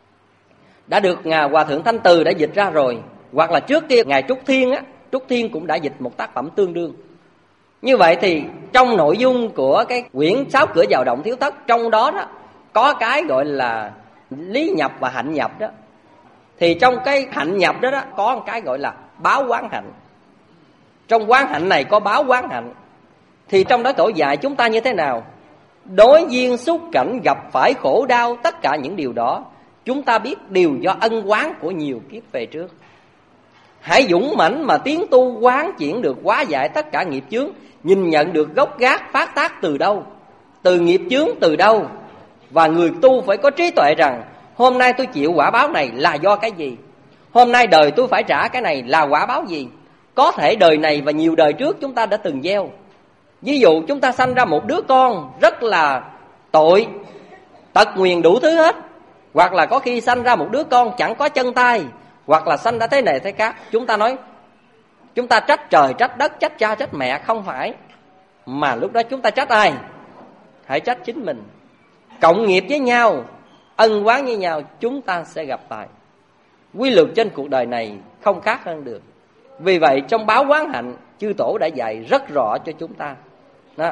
đã được Ngài Hòa Thượng Thanh Từ đã dịch ra rồi. Hoặc là trước kia Ngài Trúc Thiên á, Trúc Thiên cũng đã dịch một tác phẩm tương đương. Như vậy thì trong nội dung của cái quyển Sáu Cửa Vào Động Thiếu Thất, trong đó đó có cái gọi là lý nhập và hạnh nhập đó. Thì trong cái hạnh nhập đó, đó có một cái gọi là báo quán hạnh. Trong quán hạnh này có báo quán hạnh. Thì trong đó tổ dạy chúng ta như thế nào? Đối duyên xúc cảnh gặp phải khổ đau, tất cả những điều đó chúng ta biết đều do ân oán của nhiều kiếp về trước. Hãy dũng mãnh mà tiến tu quán chuyển được hóa giải tất cả nghiệp chướng, nhìn nhận được gốc gác phát tác từ đâu, từ nghiệp chướng từ đâu. Và người tu phải có trí tuệ rằng hôm nay tôi chịu quả báo này là do cái gì, hôm nay đời tôi phải trả cái này là quả báo gì. Có thể đời này và nhiều đời trước chúng ta đã từng gieo. Ví dụ chúng ta sanh ra một đứa con rất là tội, tật nguyền đủ thứ hết. Hoặc là có khi sanh ra một đứa con chẳng có chân tay, hoặc là sanh ra thế này thế khác. Chúng ta nói chúng ta trách trời, trách đất, trách cha, trách mẹ, không phải. Mà lúc đó chúng ta trách ai? Hãy trách chính mình. Cộng nghiệp với nhau, ân oán với nhau, chúng ta sẽ gặp lại. Quy luật trên cuộc đời này không khác hơn được. Vì vậy trong báo quán hạnh, chư tổ đã dạy rất rõ cho chúng ta đó.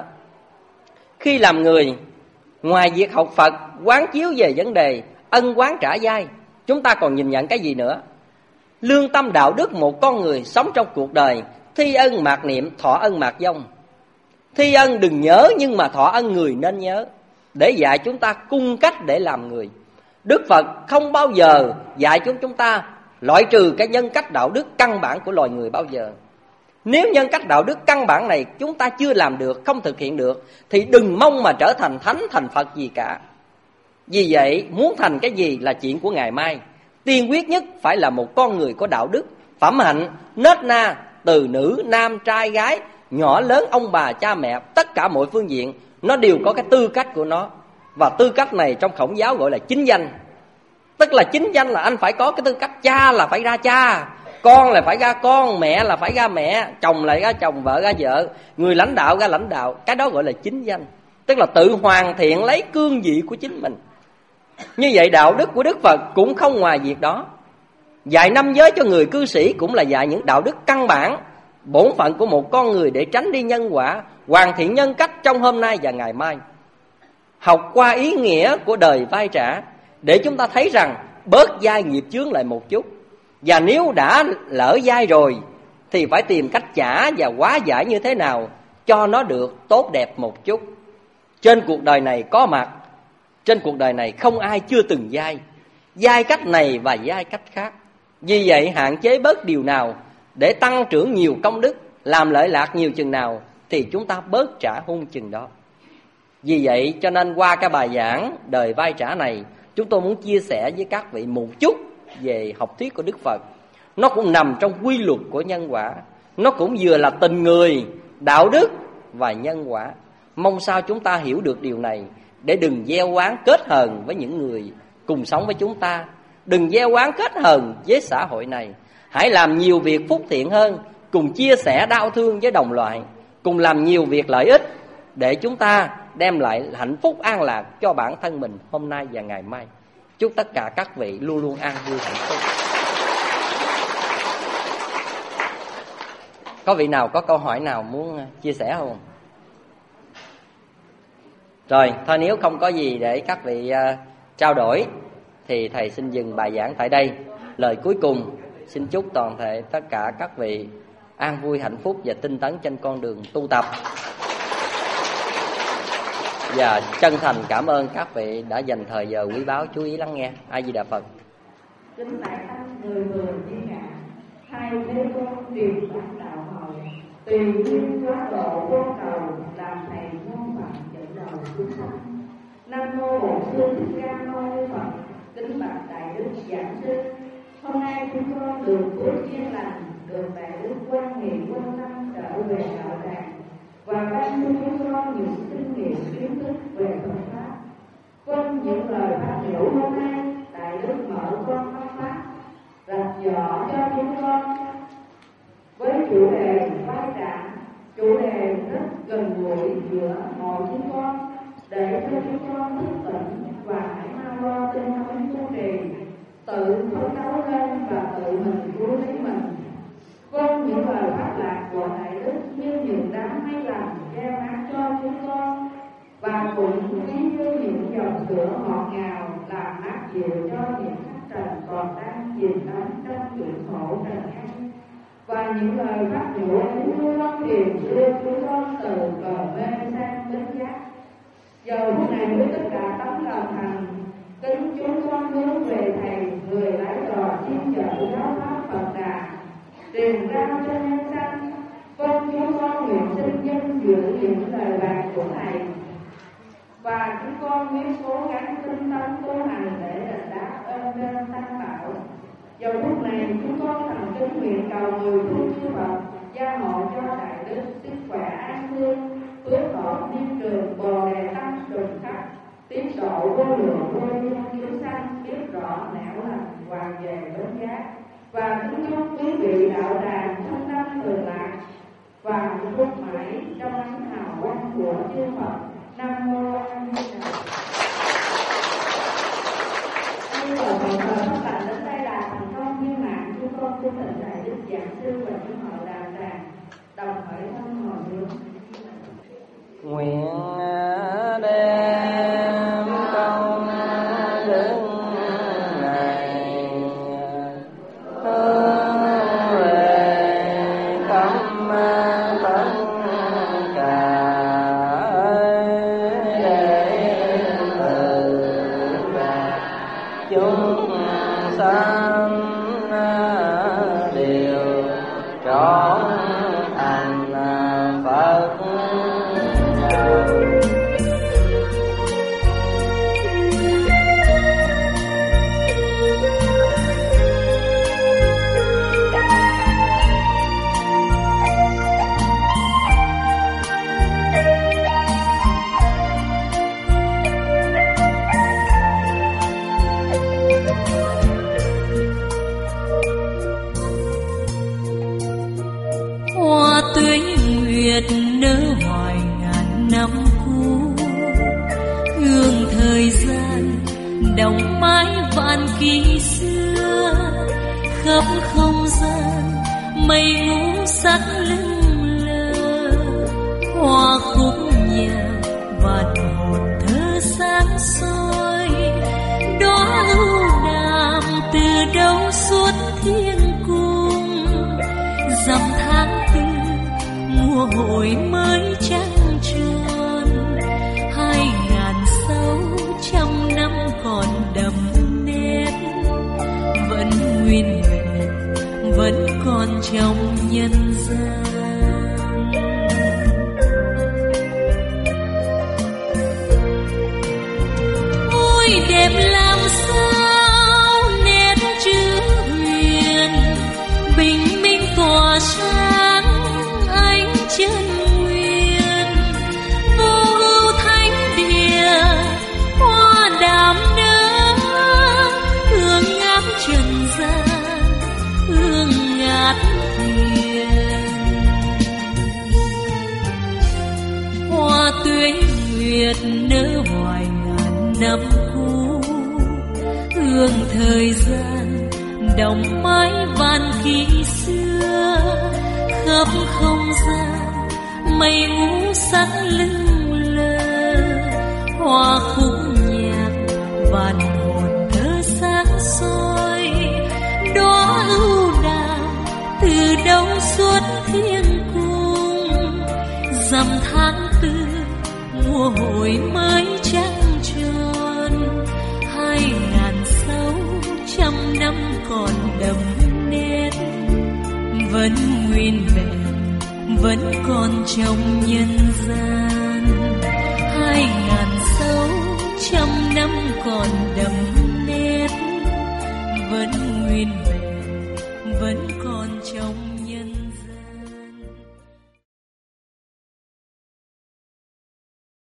Khi làm người, ngoài việc học Phật, quán chiếu về vấn đề ân oán trả dai, chúng ta còn nhìn nhận cái gì nữa? Lương tâm đạo đức một con người sống trong cuộc đời, thi ân mạt niệm, thọ ân mạt vong. Thi ân đừng nhớ, nhưng mà thọ ân người nên nhớ, để dạy chúng ta cung cách để làm người. Đức Phật không bao giờ dạy chúng chúng ta loại trừ cái nhân cách đạo đức căn bản của loài người bao giờ. Nếu nhân cách đạo đức căn bản này chúng ta chưa làm được, không thực hiện được, thì đừng mong mà trở thành thánh thành Phật gì cả. Vì vậy muốn thành cái gì là chuyện của ngày mai. Tiên quyết nhất phải là một con người có đạo đức, phẩm hạnh, nết na, từ nữ, nam, trai, gái, nhỏ lớn, ông bà, cha mẹ, tất cả mọi phương diện, nó đều có cái tư cách của nó. Và tư cách này trong Khổng giáo gọi là chính danh. Tức là chính danh là anh phải có cái tư cách. Cha là phải ra cha, con là phải ra con, mẹ là phải ra mẹ, chồng là ra chồng, vợ ra vợ, người lãnh đạo ra lãnh đạo. Cái đó gọi là chính danh. Tức là tự hoàn thiện lấy cương vị của chính mình. Như vậy đạo đức của Đức Phật cũng không ngoài việc đó. Dạy năm giới cho người cư sĩ cũng là dạy những đạo đức căn bản, bổn phận của một con người để tránh đi nhân quả, hoàn thiện nhân cách trong hôm nay và ngày mai. Học qua ý nghĩa của đời vay trả, để chúng ta thấy rằng bớt dai nghiệp chướng lại một chút. Và nếu đã lỡ dai rồi thì phải tìm cách trả và hóa giải như thế nào cho nó được tốt đẹp một chút. Trên cuộc đời này có mặt, trên cuộc đời này không ai chưa từng dai, dai cách này và dai cách khác. Vì vậy hạn chế bớt điều nào để tăng trưởng nhiều công đức, làm lợi lạc nhiều chừng nào thì chúng ta bớt trả hung chừng đó. Vì vậy cho nên qua cái bài giảng đời vay trả này, chúng tôi muốn chia sẻ với các vị một chút về học thuyết của Đức Phật. Nó cũng nằm trong quy luật của nhân quả. Nó cũng vừa là tình người, đạo đức và nhân quả. Mong sao chúng ta hiểu được điều này, để đừng gieo oán kết hờn với những người cùng sống với chúng ta, đừng gieo oán kết hờn với xã hội này. Hãy làm nhiều việc phúc thiện hơn, cùng chia sẻ đau thương với đồng loại, cùng làm nhiều việc lợi ích để chúng ta đem lại hạnh phúc an lạc cho bản thân mình hôm nay và ngày mai. Chúc tất cả các vị luôn luôn an vui hạnh phúc. Có vị nào có câu hỏi nào muốn chia sẻ không? Rồi, thôi nếu không có gì để các vị uh, trao đổi thì thầy xin dừng bài giảng tại đây. Lời cuối cùng xin chúc toàn thể tất cả các vị an vui hạnh phúc và tinh tấn trên con đường tu tập. Và chân thành cảm ơn các vị đã dành thời giờ quý báu chú ý lắng nghe. A Di Đà Phật. Kính lạy anh người vừa như ngạ, hai thế con truyền bản đạo hậu, tùy duyên quá độ vô cầu, làm thầy môn Phật dẫn đầu chúng sanh. Nam mô Bổn Sư Thích Ca Mâu Ni Phật. Kính bạch đại đức giảng sư, hôm nay chúng con được phước duyên lành, được đại đức quan nghị quan tâm trở về đạo tràng và ban cho chúng con những kinh nghiệm kiến thức về Phật pháp. Vâng, những lời phát biểu hôm nay đại đức mở con mắt pháp, rạch rõ cho chúng con với chủ đề vai trạm, chủ đề rất gần gũi giữa mọi chúng con, để cho chúng con thức tỉnh và hãy mau lo tinh tấn tu trì, tự phấn đấu lên và tự mình cứu lấy mình. Vâng, những lời phát lạc của đại đức như những đám mây lành gieo mát cho chúng con, và cũng ví như những dòng sữa ngọt ngào làm mát dịu cho những khách trần còn đang chìm đắm trong chuyện khổ trần gian. Và những lời phát nhủ ấy như long thiền đưa chúng con từ cờ mê sang bến giác. Giờ phút này với tất cả tấm lòng thành kính chúng con hướng về thầy, người lái đò chuyên chở giáo pháp Phật Đà, truyền rao cho nhân sanh. Vâng, chúng con nguyện xin dân giữ những lời bạc của thầy, và chúng con nguyện cố gắng tinh tấn tu hành để đền đáp ơn trên tăng bảo. Giờ phút này chúng con thành kính nguyện cầu mười phương chư Phật gia hộ cho đại đức sức khỏe an thương, phước thọ niên trường, bồ đề tâm trùng khắp, tiến độ vô lượng vô nhân cứu sanh, biết rõ nẻo lành, hoàn về bến giác. và kính chúc quý vị đạo tràng thân tâm thường lạc và hạnh phúc mãi trong ánh hào quang của chư Phật. Nam mô A Di Đà Phật. Như là một thời phát lành đến đây là thành công viên mãn, chúng con xin thỉnh đại đức giảng sư và chư hội đạo tràng đồng khởi thân hồi hướng. Nguyện đem công đức này hướng về khắp tất cả đệ tử và chúng sanh đều trọn thành Phật. Hoa tươi nguyệt nở hoài ngàn năm cũ, hương thời gian đọng mãi vạn kỷ xưa. Khắp không gian mây ngũ sắc lững lờ, hoa khúc nhạc vạn hồn thơ sáng soi. Đóa ưu đàm từ đâu suốt thiên cung, dằm tháng tư mùa hội mới trăng tròn. Hai ngàn sáu trăm năm còn đậm nét, vẫn nguyên vẹn, vẫn còn trong nhân gian. Ôi đẹp làm sao nét chữ huyền, bình minh tỏa sáng ánh chân nguyên. Vô ưu thánh địa hoa đàm nở, hương ngát trần gian, hương ngát hiền. Hoa tươi nguyệt nở hoài ngàn năm cũ, hương thời gian đọng mãi vạn kỷ xưa. Khắp không gian mây ngũ sắc lững lờ, hoa khúc nhạc vạn hồn thơ sáng soi. Đóa ưu đàm từ đâu suốt thiên cung, dằm tháng tư mùa hội mới trăng tròn. Hai ngàn sáu trăm năm còn đậm nét, vẫn nguyên vẹn, vẫn còn trong nhân gian. Hai ngàn sáu trăm năm còn đậm nét, vẫn nguyên vẹn, vẫn